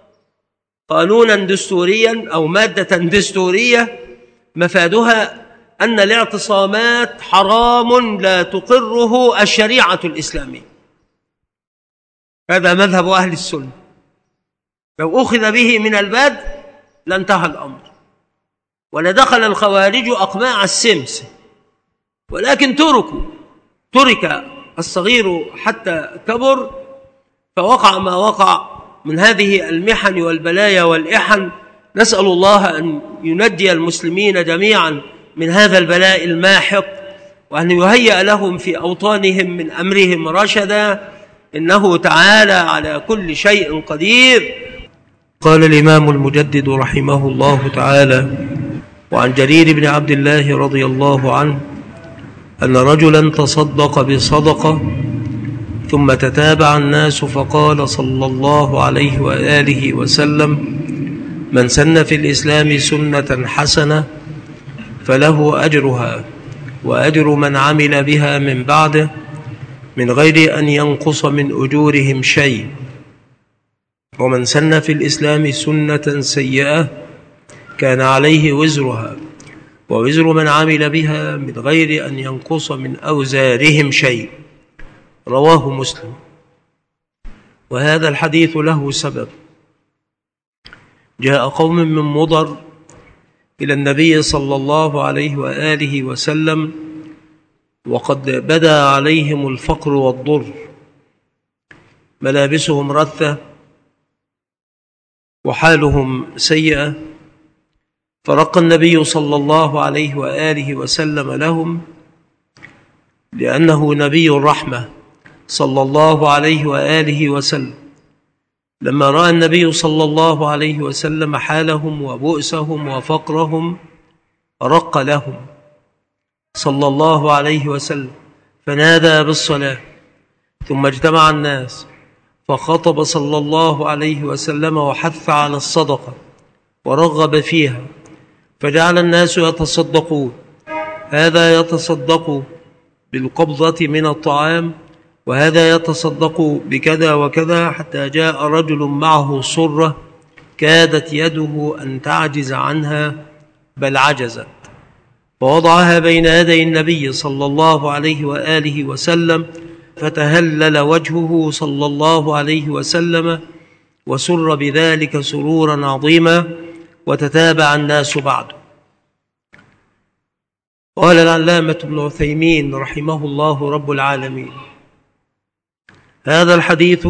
قانونا دستوريا أو مادة دستورية مفادها أن الاعتصامات حرام لا تقره الشريعة الإسلامية. هذا مذهب أهل السنة، لو أخذ به من البدء لانتهى الأمر ولدخل الخوارج أقماع السمس، ولكن ترك الصغير حتى كبر، فوقع ما وقع من هذه المحن والبلايا والإحن. نسأل الله أن ينجي المسلمين جميعا من هذا البلاء الماحق، وأن يهيأ لهم في أوطانهم من أمرهم رشدا، إنه تعالى على كل شيء قدير. قال الإمام المجدد رحمه الله تعالى: وعن جرير بن عبد الله رضي الله عنه أن رجلا تصدق بصدقة ثم تتابع الناس فقال صلى الله عليه وآله وسلم: من سن في الإسلام سنة حسنة فله أجرها وأجر من عمل بها من بعده من غير أن ينقص من أجورهم شيء، ومن سن في الإسلام سنة سيئة كان عليه وزرها ووزر من عمل بها من غير أن ينقص من أوزارهم شيء. رواه مسلم. وهذا الحديث له سبب. جاء قوم من مضر إلى النبي صلى الله عليه وآله وسلم وقد بدا عليهم الفقر والضر، ملابسهم رثة وحالهم سيئة، فرق النبي صلى الله عليه وآله وسلم لهم لأنه نبي الرحمة صلى الله عليه وآله وسلم. لما رأى النبي صلى الله عليه وسلم حالهم وبؤسهم وفقرهم رق لهم صلى الله عليه وسلم، فنادى بالصلاة، ثم اجتمع الناس فخطب صلى الله عليه وسلم وحث على الصدقة ورغب فيها، فجعل الناس يتصدقون، هذا يتصدق بالقبضة من الطعام وهذا يتصدق بكذا وكذا، حتى جاء رجل معه صرة كادت يده أن تعجز عنها بل عجزت، فوضعها بين يدي النبي صلى الله عليه وآله وسلم، فتهلل وجهه صلى الله عليه وسلم وسر بذلك سرورا عظيما، وتتابع الناس بعده. قال العلامة ابن عثيمين رحمه الله رب العالمين: هذا الحديث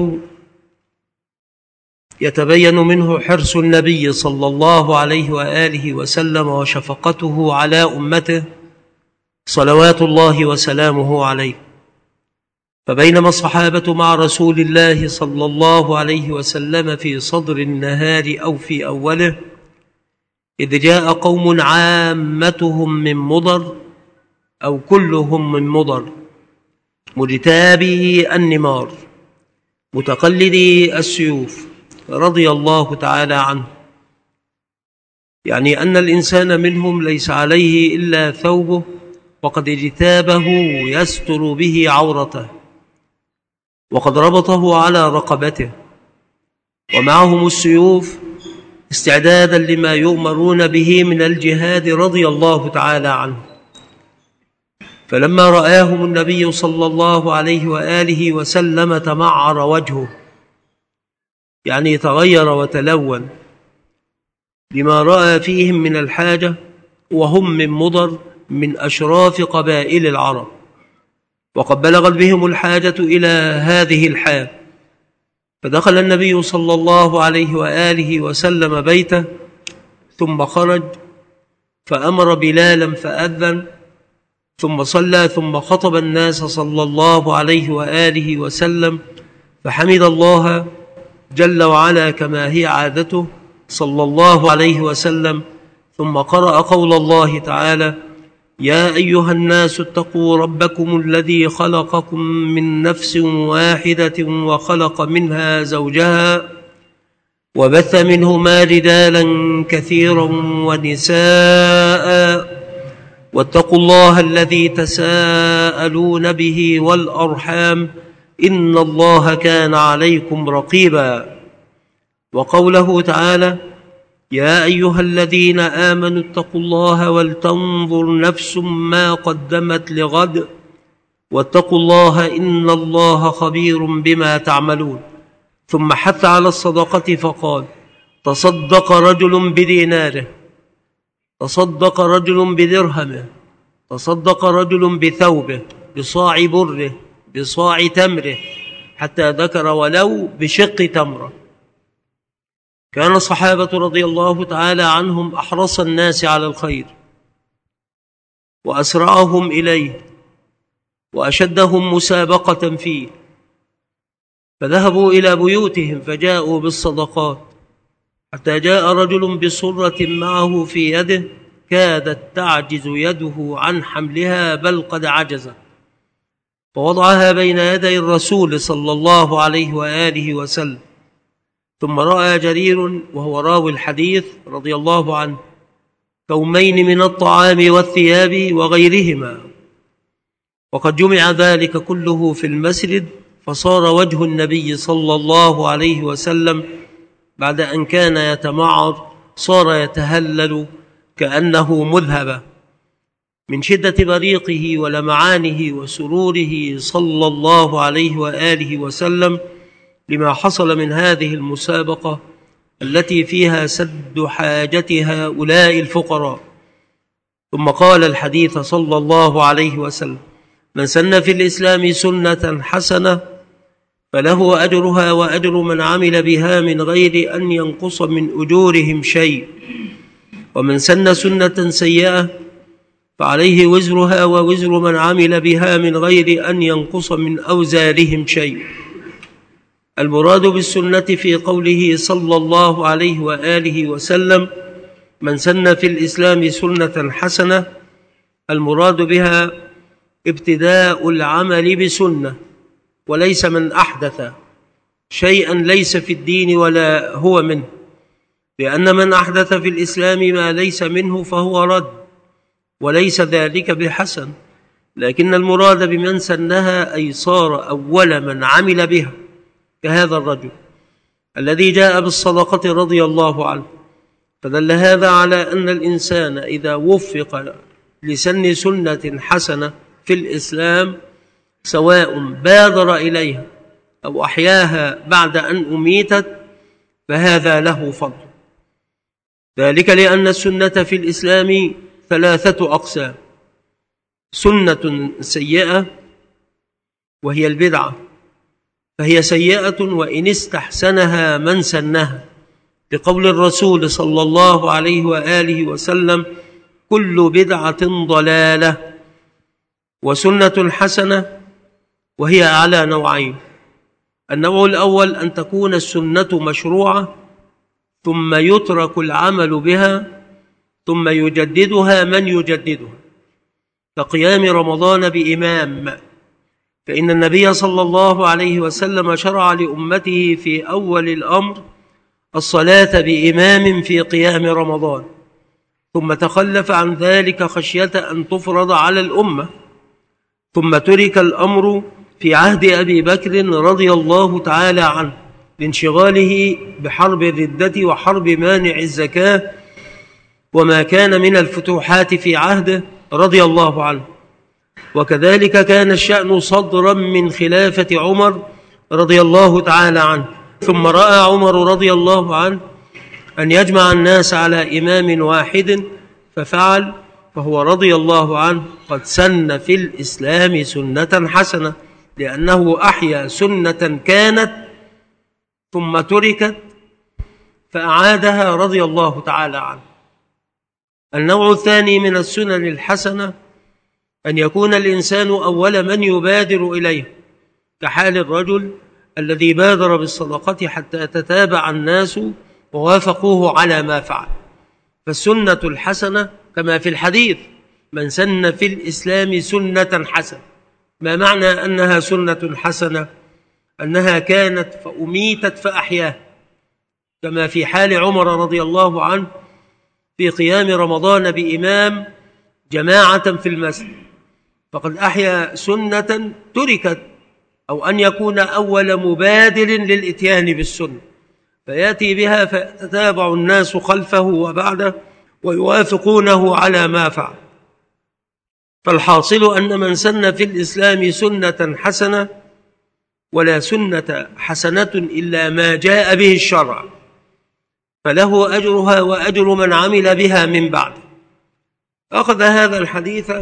يتبين منه حرص النبي صلى الله عليه وآله وسلم وشفقته على أمته صلوات الله وسلامه عليه. فبينما الصحابة مع رسول الله صلى الله عليه وسلم في صدر النهار أو في أوله، إذ جاء قوم عامتهم من مضر أو كلهم من مضر، مجتابي النمار متقلدي السيوف رضي الله تعالى عنه، يعني أن الإنسان منهم ليس عليه إلا ثوبه وقد اجتابه يستر به عورته، وقد ربطه على رقبته، ومعهم السيوف استعدادا لما يؤمرون به من الجهاد رضي الله تعالى عنه. فلما رآهم النبي صلى الله عليه وآله وسلم تمعر وجهه، يعني تغير وتلون لما رأى فيهم من الحاجة، وهم من مضر من أشراف قبائل العرب، وقد بلغت بهم الحاجة إلى هذه الحال، فدخل النبي صلى الله عليه وآله وسلم بيته، ثم خرج فأمر بلالا فأذن، ثم صلى، ثم خطب الناس صلى الله عليه وآله وسلم، فحمد الله جل وعلا كما هي عادته صلى الله عليه وسلم، ثم قرأ قول الله تعالى: يا أيها الناس اتقوا ربكم الذي خلقكم من نفس واحدة وخلق منها زوجها وبث منهما رجالا كثيرا ونساء واتقوا الله الذي تساءلون به والأرحام إن الله كان عليكم رقيبا. وقوله تعالى: يا أيها الذين آمنوا اتقوا الله ولتنظر نفس ما قدمت لغد واتقوا الله إن الله خبير بما تعملون. ثم حث على الصدقة فقال: تصدق رجل بديناره، تصدق رجل بدرهمه، تصدق رجل بثوبه، بصاع بره، بصاع تمره، حتى ذكر ولو بشق تمره. كان الصحابة رضي الله تعالى عنهم أحرص الناس على الخير وأسرعهم إليه، وأشدهم مسابقة فيه، فذهبوا إلى بيوتهم فجاءوا بالصدقات، حتى جاء رجل بصرة معه في يده كادت تعجز يده عن حملها بل قد عجزت، فوضعها بين يدي الرسول صلى الله عليه وآله وسلم. ثم رأى جرير وهو راوي الحديث رضي الله عنه كومين من الطعام والثياب وغيرهما، وقد جمع ذلك كله في المسجد، فصار وجه النبي صلى الله عليه وسلم بعد أن كان يتمعر صار يتهلل كأنه مذهبة من شدة بريقه ولمعانه وسروره صلى الله عليه وآله وسلم لما حصل من هذه المسابقة التي فيها سد حاجة هؤلاء الفقراء. ثم قال الحديث صلى الله عليه وسلم: من سن في الإسلام سنة حسنة فله أجرها وأجر من عمل بها من غير أن ينقص من أجورهم شيء، ومن سن سنة سيئة فعليه وزرها ووزر من عمل بها من غير أن ينقص من أوزارهم شيء. المراد بالسنة في قوله صلى الله عليه وآله وسلم: من سن في الإسلام سنة حسنة، المراد بها ابتداء العمل بسنة، وليس من أحدث شيئا ليس في الدين ولا هو منه، لأن من أحدث في الإسلام ما ليس منه فهو رد، وليس ذلك بحسن، لكن المراد بمن سنها أي صار أول من عمل بها، كهذا الرجل الذي جاء بالصدقة رضي الله عنه. فدل هذا على أن الإنسان إذا وفق لسن سنة حسنة في الإسلام سواء بادر إليها أو أحياها بعد أن أميتت فهذا له فضل، ذلك لأن السنة في الإسلام ثلاثة أقسام: سنة سيئة وهي البدعة، فهي سيئة وإن استحسنها من سنها، لقول الرسول صلى الله عليه وآله وسلم: كل بدعة ضلالة. وسنة حسنة وهي على نوعين: النوع الأول أن تكون السنة مشروعة ثم يترك العمل بها ثم يجددها من يجددها، كقيام رمضان بإمام، فإن النبي صلى الله عليه وسلم شرع لأمته في أول الأمر الصلاة بإمام في قيام رمضان، ثم تخلف عن ذلك خشية أن تفرض على الأمة، ثم ترك الأمر في عهد أبي بكر رضي الله تعالى عنه لانشغاله بحرب الردة وحرب مانع الزكاة وما كان من الفتوحات في عهده رضي الله عنه. وكذلك كان الشأن صدرا من خلافة عمر رضي الله تعالى عنه، ثم رأى عمر رضي الله عنه أن يجمع الناس على إمام واحد ففعل، فهو رضي الله عنه قد سن في الإسلام سنة حسنة، لأنه أحيا سنة كانت ثم تركت فأعادها رضي الله تعالى عنه. النوع الثاني من السنن الحسنة أن يكون الإنسان أول من يبادر إليه، كحال الرجل الذي بادر بالصدقة حتى تتابع الناس ووافقوه على ما فعل. فالسنة الحسنة كما في الحديث: من سن في الإسلام سنة حسنة. ما معنى أنها سنة حسنة؟ أنها كانت فأميتت فأحياها، كما في حال عمر رضي الله عنه في قيام رمضان بإمام جماعة في المسجد، فقد أحيا سنة تركت، أو أن يكون أول مبادر للإتيان بالسنة فيأتي بها فيتتابع الناس خلفه وبعده ويوافقونه على ما فعل. فالحاصل أن من سن في الإسلام سنة حسنة، ولا سنة حسنة إلا ما جاء به الشرع، فله أجرها وأجر من عمل بها من بعد. أخذ هذا الحديث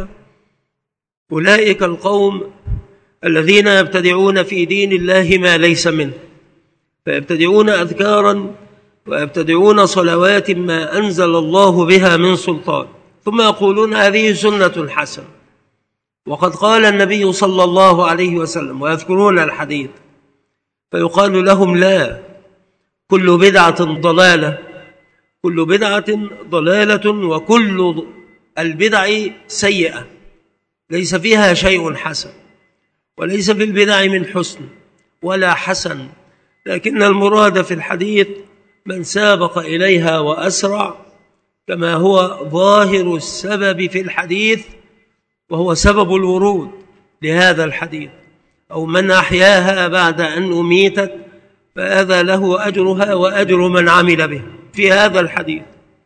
أولئك القوم الذين يبتدعون في دين الله ما ليس منه، فيبتدعون أذكارا ويبتدعون صلوات ما أنزل الله بها من سلطان، ثم يقولون هذه سنة حسنة. وقد قال النبي صلى الله عليه وسلم ويذكرون الحديث فيقال لهم لا، كل بدعة ضلالة، كل بدعة ضلالة، وكل البدع سيئة، ليس فيها شيء حسن، وليس في البدع من حسن ولا حسن، لكن المراد في الحديث من سابق إليها وأسرع، كما هو ظاهر السبب في الحديث وهو سبب الورود لهذا الحديث، أو من أحياها بعد أن أميتت فهذا له أجرها وأجر من عمل به. في هذا الحديث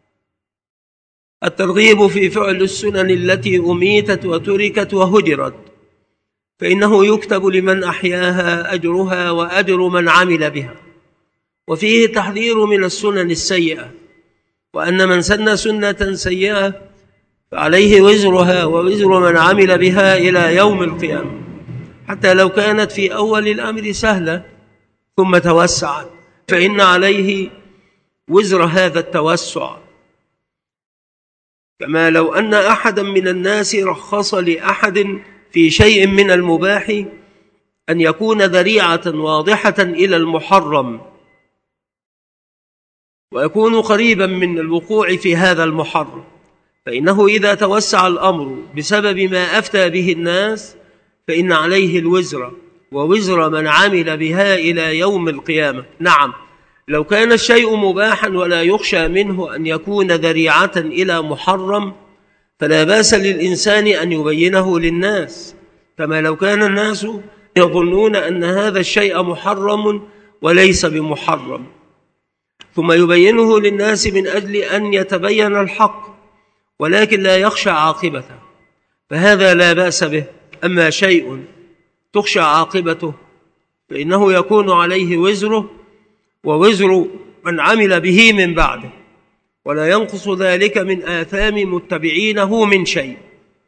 الترغيب في فعل السنن التي أميتت وتركت وهجرت، فإنه يكتب لمن أحياها أجرها وأجر من عمل بها. وفيه تحذير من السنن السيئة، وأن من سن سنة سيئة فعليه وزرها ووزر من عمل بها إلى يوم القيامة، حتى لو كانت في أول الأمر سهلة ثم توسعت فإن عليه وزر هذا التوسع. كما لو أن أحدا من الناس رخص لأحد في شيء من المباح أن يكون ذريعة واضحة إلى المحرم، ويكون قريبا من الوقوع في هذا المحرم، فإنه إذا توسع الأمر بسبب ما أفتى به الناس فإن عليه الوزر ووزر من عمل بها إلى يوم القيامة. نعم، لو كان الشيء مباحا ولا يخشى منه أن يكون ذريعة إلى محرم فلا بأس للإنسان أن يبينه للناس، كما لو كان الناس يظنون أن هذا الشيء محرم وليس بمحرم، ثم يبينه للناس من أجل أن يتبين الحق ولكن لا يخشى عاقبته، فهذا لا بأس به. أما شيء تخشى عاقبته فإنه يكون عليه وزره ووزر من عمل به من بعده، ولا ينقص ذلك من آثام متبعينه من شيء.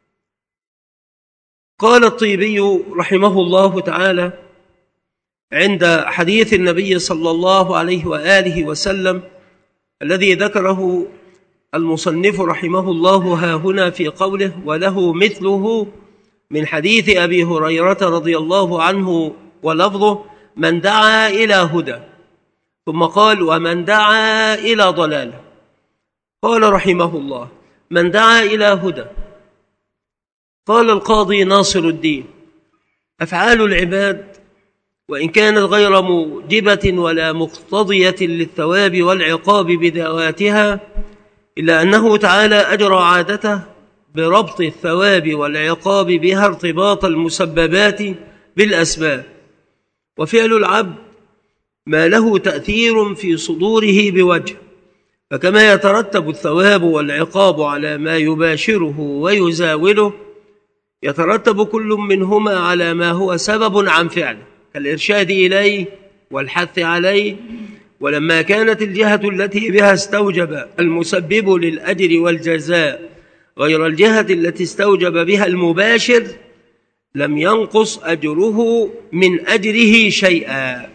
قال الطيبي رحمه الله تعالى عند حديث النبي صلى الله عليه وآله وسلم الذي ذكره المصنف رحمه الله ها هنا في قوله وله مثله من حديث أبي هريرة رضي الله عنه ولفظه من دعا إلى هدى، ثم قال ومن دعا إلى ضلالة. قال رحمه الله من دعا إلى هدى، قال القاضي ناصر الدين أفعال العباد وإن كانت غير موجبة ولا مقتضية للثواب والعقاب بذواتها، إلا أنه تعالى أجرى عادته بربط الثواب والعقاب بها ارتباط المسببات بالأسباب، وفعل العبد ما له تأثير في صدوره بوجه، فكما يترتب الثواب والعقاب على ما يباشره ويزاوله يترتب كل منهما على ما هو سبب عن فعله كالإرشاد إليه والحث عليه. ولما كانت الجهة التي بها استوجب المسبب للأجر والجزاء غير الجهة التي استوجب بها المباشر لم ينقص أجره من أجره شيئا.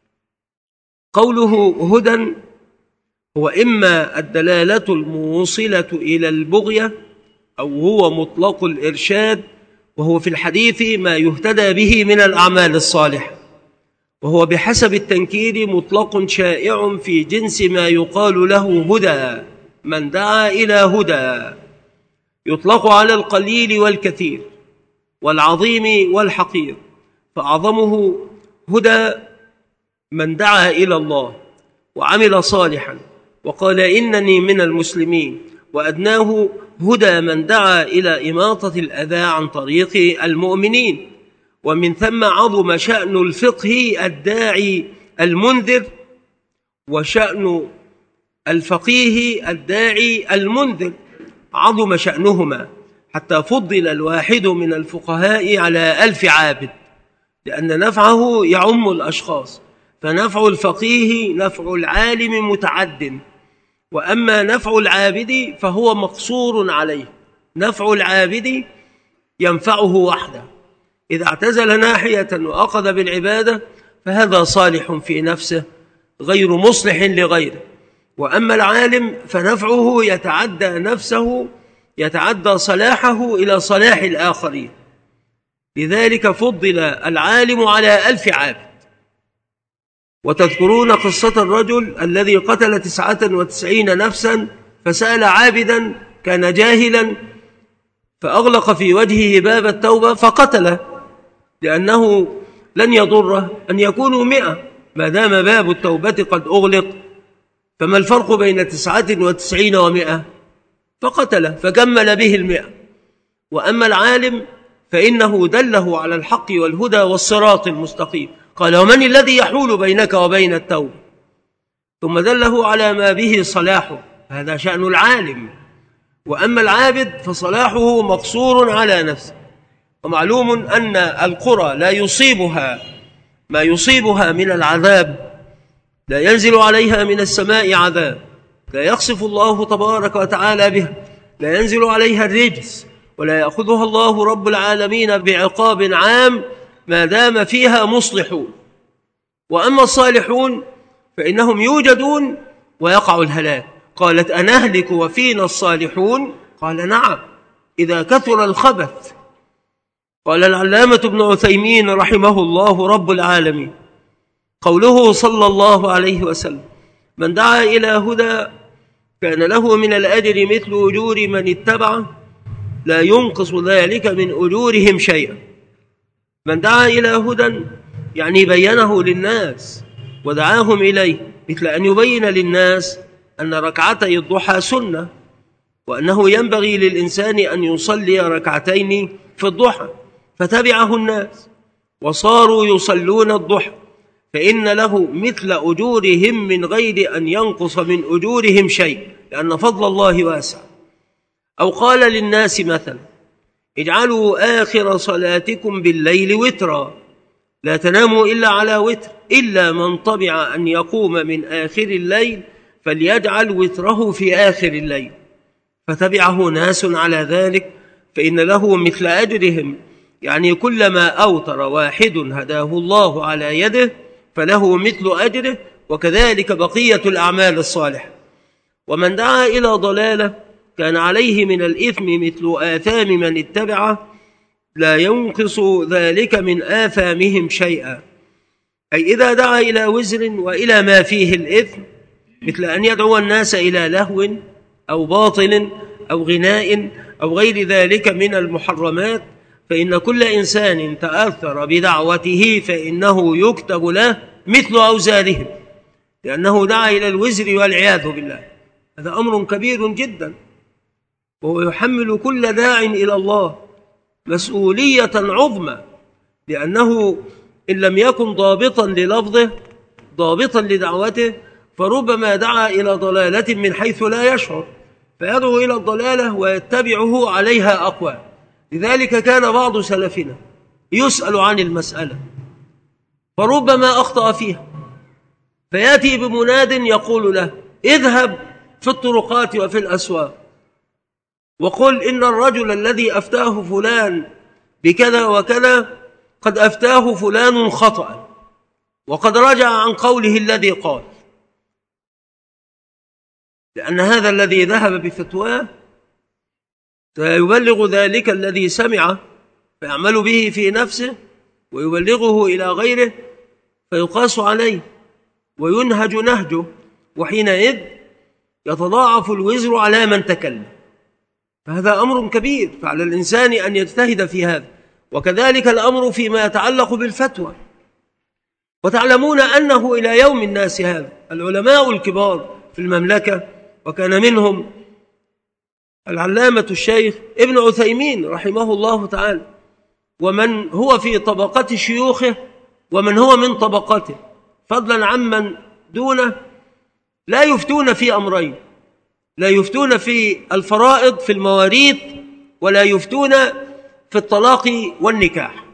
قوله هدى هو إما الدلالة الموصلة إلى البغية أو هو مطلق الإرشاد، وهو في الحديث ما يهتدى به من الأعمال الصالحة، وهو بحسب التنكير مطلق شائع في جنس ما يقال له هدى. من دعا إلى هدى يطلق على القليل والكثير والعظيم والحقير، فأعظمه هدى من دعا إلى الله وعمل صالحا وقال إنني من المسلمين، وأدناه هدى من دعا إلى إماطة الأذى عن طريق المؤمنين. ومن ثم عظم شأن الفقه الداعي المنذر وشأن الفقيه الداعي المنذر، عظم شأنهما حتى فضل الواحد من الفقهاء على 1000 عابد، لأن نفعه يعم الأشخاص، فنفع الفقيه نفع العالم متعد، وأما نفع العابد فهو مقصور عليه. نفع العابد ينفعه وحده، إذا اعتزل ناحية وأخذ بالعبادة فهذا صالح في نفسه غير مصلح لغيره، وأما العالم فنفعه يتعدى نفسه، يتعدى صلاحه إلى صلاح الآخرين، لذلك فضل العالم على 1000 عابد. وتذكرون قصة الرجل الذي قتل 99 نفسا فسأل عابدا كان جاهلا فأغلق في وجهه باب التوبة فقتله، لأنه لن يضره أن يكونوا 100 ما دام باب التوبة قد أغلق، فما الفرق بين 99 و100؟ فقتله فكمل به 100. وأما العالم فإنه دله على الحق والهدى والصراط المستقيم، قال ومن الذي يحول بينك وبين التوبة؟ ثم دله على ما به صلاحه، هذا شأن العالم. وأما العابد فصلاحه مقصور على نفسه. ومعلوم أن القرى لا يصيبها ما يصيبها من العذاب، لا ينزل عليها من السماء عذاب، لا يخسف الله تبارك وتعالى بها، لا ينزل عليها الرجس، ولا يأخذها الله رب العالمين بعقاب عام ما دام فيها مصلحون. وأما الصالحون فإنهم يوجدون ويقع الهلاك. قالت أنهلك وفينا الصالحون؟ قال نعم إذا كثر الخبث. قال العلامة ابن عثيمين رحمه الله رب العالمين قوله صلى الله عليه وسلم من دعا إلى هدى كان له من الأجر مثل أجور من اتبعه لا ينقص ذلك من أجورهم شيئا. من دعا إلى هدى يعني بينه للناس ودعاهم إليه، مثل أن يبين للناس أن ركعتي الضحى سنة، وأنه ينبغي للإنسان أن يصلي ركعتين في الضحى، فتبعه الناس وصاروا يصلون الضحى، فإن له مثل أجورهم من غير أن ينقص من أجورهم شيء، لأن فضل الله واسع. أو قال للناس مثلا اجعلوا آخر صلاتكم بالليل وترا، لا تناموا إلا على وتر، إلا من طبع أن يقوم من آخر الليل فليجعل وتره في آخر الليل، فتبعه ناس على ذلك، فإن له مثل أجرهم، يعني كلما أوتر واحد هداه الله على يده فله مثل أجره، وكذلك بقية الأعمال الصالحة. ومن دعا إلى ضلالة كان عليه من الإثم مثل آثام من اتبعه لا ينقص ذلك من آثامهم شيئا، أي إذا دعا إلى وزر وإلى ما فيه الإثم، مثل أن يدعو الناس إلى لهو أو باطل أو غناء أو غير ذلك من المحرمات، فإن كل إنسان تأثر بدعوته فإنه يكتب له مثل أوزارهم، لأنه دعا إلى الوزر والعياذ بالله. هذا أمر كبير جدا، وهو يحمل كل داع إلى الله مسؤولية عظمى، لأنه إن لم يكن ضابطا للفظه ضابطا لدعوته فربما دعا إلى ضلالة من حيث لا يشعر، فيدعو إلى الضلالة ويتبعه عليها أقوى. لذلك كان بعض سلفنا يسأل عن المسألة فربما أخطأ فيها، فيأتي بمناد يقول له اذهب في الطرقات وفي الأسواق وقل إن الرجل الذي أفتاه فلان بكذا وكذا قد أفتاه فلان خطأ وقد رجع عن قوله الذي قال، لأن هذا الذي ذهب بفتواه سيبلغ ذلك الذي سمع فيعمل به في نفسه ويبلغه إلى غيره فيقاس عليه وينهج نهجه، وحينئذ يتضاعف الوزر على من تكلم. فهذا أمر كبير، فعلى الإنسان أن يجتهد في هذا. وكذلك الأمر فيما يتعلق بالفتوى. وتعلمون أنه إلى يوم الناس هذا العلماء الكبار في المملكة، وكان منهم العلامة الشيخ ابن عثيمين رحمه الله تعالى، ومن هو في طبقة شيوخه ومن هو من طبقته، فضلا عمن دونه، لا يفتون في أمرين: لا يفتون في الفرائض في المواريث، ولا يفتون في الطلاق والنكاح،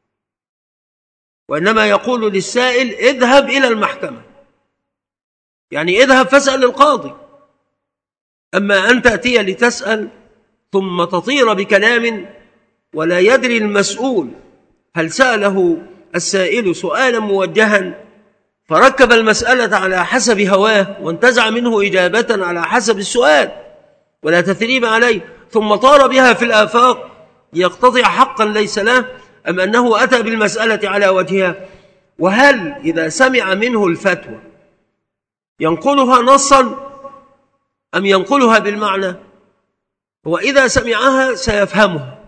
وإنما يقول للسائل اذهب إلى المحكمة، يعني اذهب فاسأل القاضي. أما أن تأتي لتسأل ثم تطير بكلام ولا يدري المسؤول هل سأله السائل سؤالا موجها فركب المسألة على حسب هواه وانتزع منه إجابة على حسب السؤال ولا تثريب عليه، ثم طار بها في الآفاق يقتطع حقا ليس له، أم أنه أتى بالمسألة على وجهها؟ وهل إذا سمع منه الفتوى ينقلها نصا أم ينقلها بالمعنى؟ وإذا سمعها سيفهمها،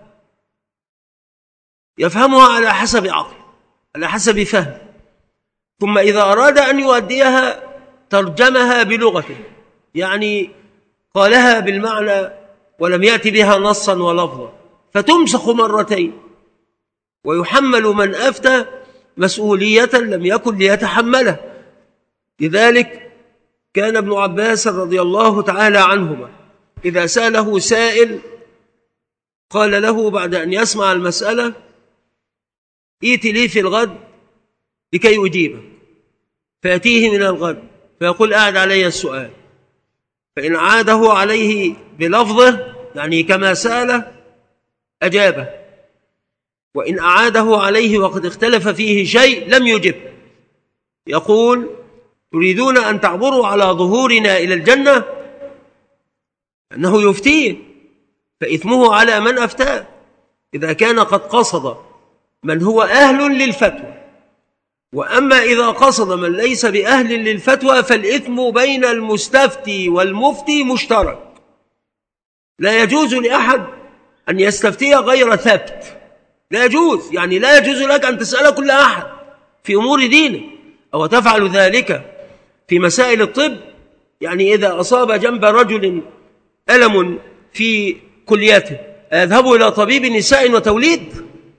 يفهمها على حسب عقل، على حسب فهم، ثم إذا أراد أن يؤديها ترجمها بلغته، يعني قالها بالمعنى ولم يأتي بها نصا ولفظا، فتمسخ مرتين، ويحمل من أفتى مسؤولية لم يكن ليتحمله. لذلك كان ابن عباس رضي الله تعالى عنهما إذا سأله سائل قال له بعد أن يسمع المسألة: ائت لي في الغد لكي أجيبك. فيأتيه من الغد فيقول: أعد علي السؤال. فإن عاده عليه بلفظه يعني كما سأله أجابه، وإن أعاده عليه وقد اختلف فيه شيء لم يجب. يقول: تريدون أن تعبروا على ظهورنا إلى الجنة؟ أنه يفتيه، فإثمه على من أفتاه إذا كان قد قصد من هو أهل للفتوى. وأما إذا قصد من ليس بأهل للفتوى فالإثم بين المستفتي والمفتي مشترك. لا يجوز لأحد أن يستفتي غير ثبت، لا يجوز، يعني لا يجوز لك أن تسأل كل أحد في أمور دينه، أو تفعل ذلك في مسائل الطب. يعني إذا أصاب جنب رجل ألم في كليته أذهب إلى طبيب نساء وتوليد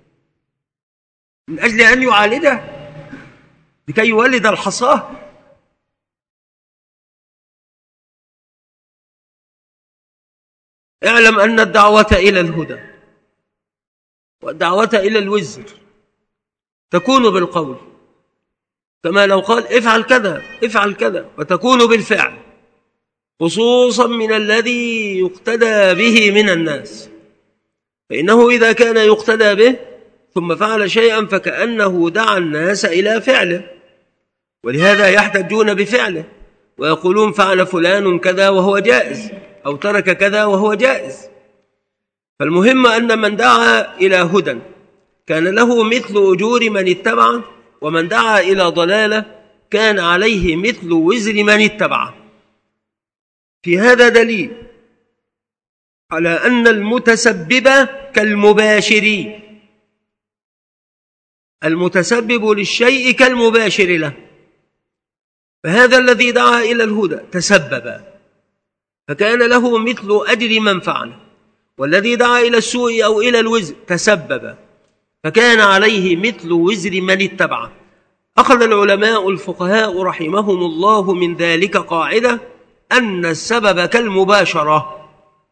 من أجل أن يعالجه لكي يولد الحصاه؟ اعلم أن الدعوة إلى الهدى والدعوة إلى الوزر تكون بالقول، كما لو قال: افعل كذا افعل كذا، وتكون بالفعل، خصوصا من الذي يقتدى به من الناس. فإنه إذا كان يقتدى به ثم فعل شيئا فكأنه دعا الناس إلى فعله، ولهذا يحتجون بفعله ويقولون: فعل فلان كذا وهو جائز، أو ترك كذا وهو جائز. فالمهم أن من دعا إلى هدى كان له مثل أجور من اتبعه، ومن دعا إلى ضلالة كان عليه مثل وزر من اتبعه. في هذا دليل على أن المتسبب كالمباشر، المتسبب للشيء كالمباشر له. فهذا الذي دعا إلى الهدى تسبب فكان له مثل أجر من فعله، والذي دعا إلى السوء أو إلى الوزر تسبب فكان عليه مثل وزر من اتبعه. أخذ العلماء الفقهاء رحمهم الله من ذلك قاعدة أن السبب كالمباشرة،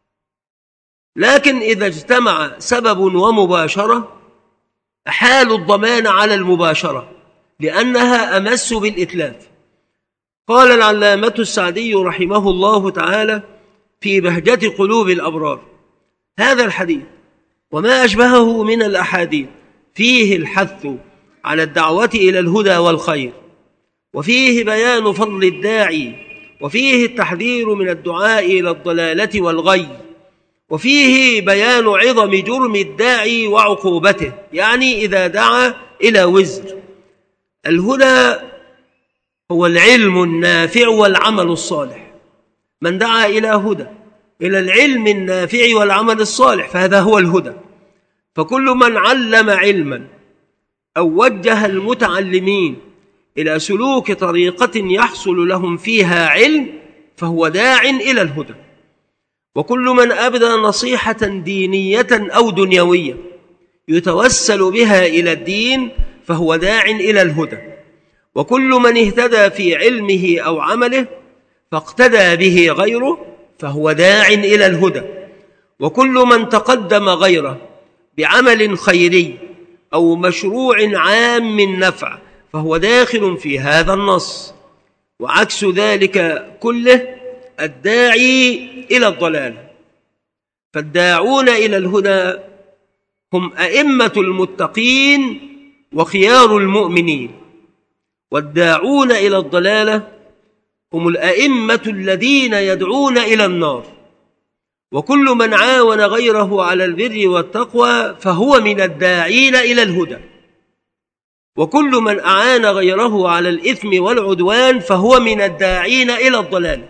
لكن إذا اجتمع سبب ومباشرة أحالوا الضمان على المباشرة لأنها أمس بالإتلاف. قال العلامة السعدي رحمه الله تعالى في بهجة قلوب الأبرار: هذا الحديث وما أشبهه من الأحاديث فيه الحث على الدعوة إلى الهدى والخير، وفيه بيان فضل الداعي، وفيه التحذير من الدعاء إلى الضلالة والغي، وفيه بيان عظم جرم الداعي وعقوبته، يعني إذا دعا إلى وزر. الهدى هو العلم النافع والعمل الصالح. من دعا إلى هدى، إلى العلم النافع والعمل الصالح، فهذا هو الهدى. فكل من علم علما أو وجه المتعلمين إلى سلوك طريقة يحصل لهم فيها علم فهو داع إلى الهدى. وكل من أبدى نصيحة دينية أو دنيوية يتوسل بها إلى الدين فهو داع إلى الهدى. وكل من اهتدى في علمه أو عمله فاقتدى به غيره فهو داع إلى الهدى. وكل من تقدم غيره بعمل خيري أو مشروع عام من نفع فهو داخل في هذا النص. وعكس ذلك كله الداعي إلى الضلال. فالداعون إلى الهدى هم أئمة المتقين وخيار المؤمنين، والداعون إلى الضلالة هم الأئمة الذين يدعون إلى النار. وكل من عاون غيره على البر والتقوى فهو من الداعين إلى الهدى، وكل من أعان غيره على الإثم والعدوان فهو من الداعين إلى الضلال.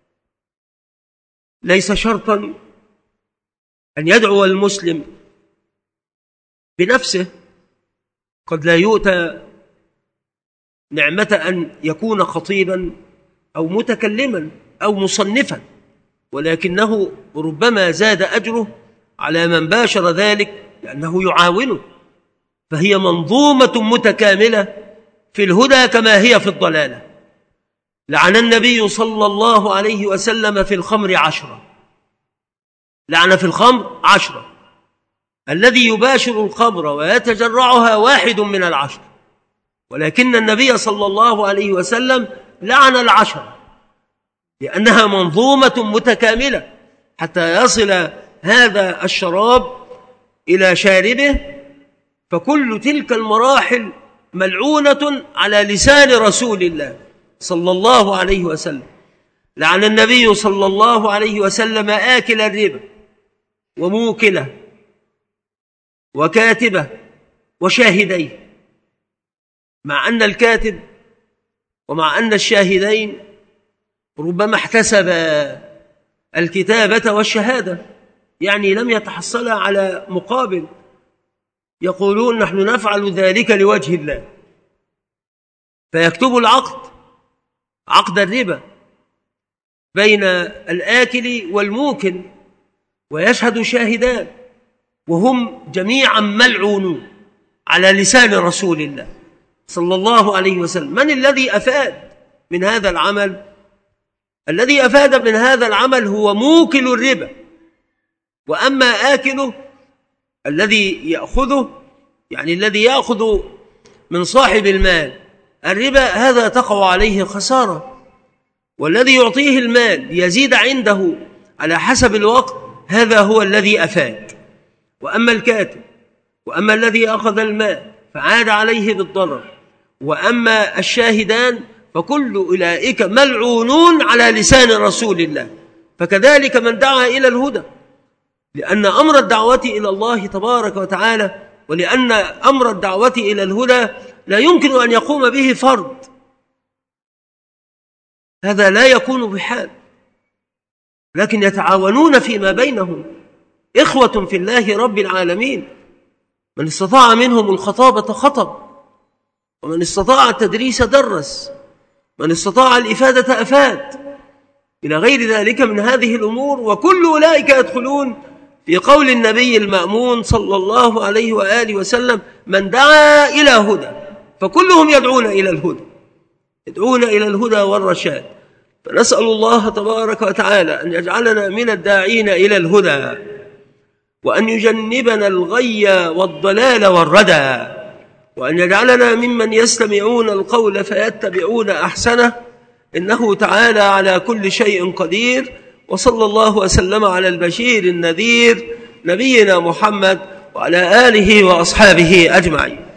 ليس شرطا أن يدعو المسلم بنفسه، قد لا يؤتى نعمة أن يكون خطيبا أو متكلما أو مصنفا، ولكنه ربما زاد أجره على من باشر ذلك لأنه يعاونه، فهي منظومة متكاملة في الهدى كما هي في الضلالة. لعن النبي صلى الله عليه وسلم في الخمر 10، لعن في الخمر 10، الذي يباشر الخمر ويتجرعها 1 من 10، ولكن النبي صلى الله عليه وسلم لعن 10، لأنها منظومة متكاملة حتى يصل هذا الشراب إلى شاربه، فكل تلك المراحل ملعونة على لسان رسول الله صلى الله عليه وسلم. لعن النبي صلى الله عليه وسلم آكل الربا وموكله وكاتبه وشاهديه، مع أن الكاتب ومع أن الشاهدين ربما احتسب الكتابة والشهادة، يعني لم يتحصل على مقابل، يقولون نحن نفعل ذلك لوجه الله، فيكتب العقد، عقد الربا بين الآكل والموكل، ويشهد شاهدان، وهم جميعا ملعونون على لسان رسول الله صلى الله عليه وسلم. من الذي أفاد من هذا العمل؟ الذي أفاد من هذا العمل هو موكل الربا، وأما آكله الذي يأخذه، يعني الذي يأخذ من صاحب المال الربا، هذا تقع عليه خسارة، والذي يعطيه المال يزيد عنده على حسب الوقت، هذا هو الذي أفاد. وأما الكاتب، وأما الذي أخذ المال فعاد عليه بالضرر، وأما الشاهدان فكل أولئك ملعونون على لسان رسول الله. فكذلك من دعا إلى الهدى، لأن أمر الدعوة إلى الله تبارك وتعالى، ولأن أمر الدعوة إلى الهدى لا يمكن أن يقوم به فرد، هذا لا يكون بحال، لكن يتعاونون فيما بينهم، إخوة في الله رب العالمين. من استطاع منهم الخطابة خطب، ومن استطاع التدريس درس، من استطاع الإفادة أفاد، إلى غير ذلك من هذه الأمور. وكل أولئك يدخلون في قول النبي المأمون صلى الله عليه وآله وسلم: من دعا إلى هدى، فكلهم يدعون إلى الهدى، يدعون إلى الهدى والرشاد. فنسأل الله تبارك وتعالى أن يجعلنا من الداعين إلى الهدى، وأن يجنبنا الغي والضلال والردى، وأن يجعلنا ممن يستمعون القول فيتبعون أحسنه، إنه تعالى على كل شيء قدير. وصلى الله وسلم على البشير النذير نبينا محمد وعلى آله وأصحابه أجمعين.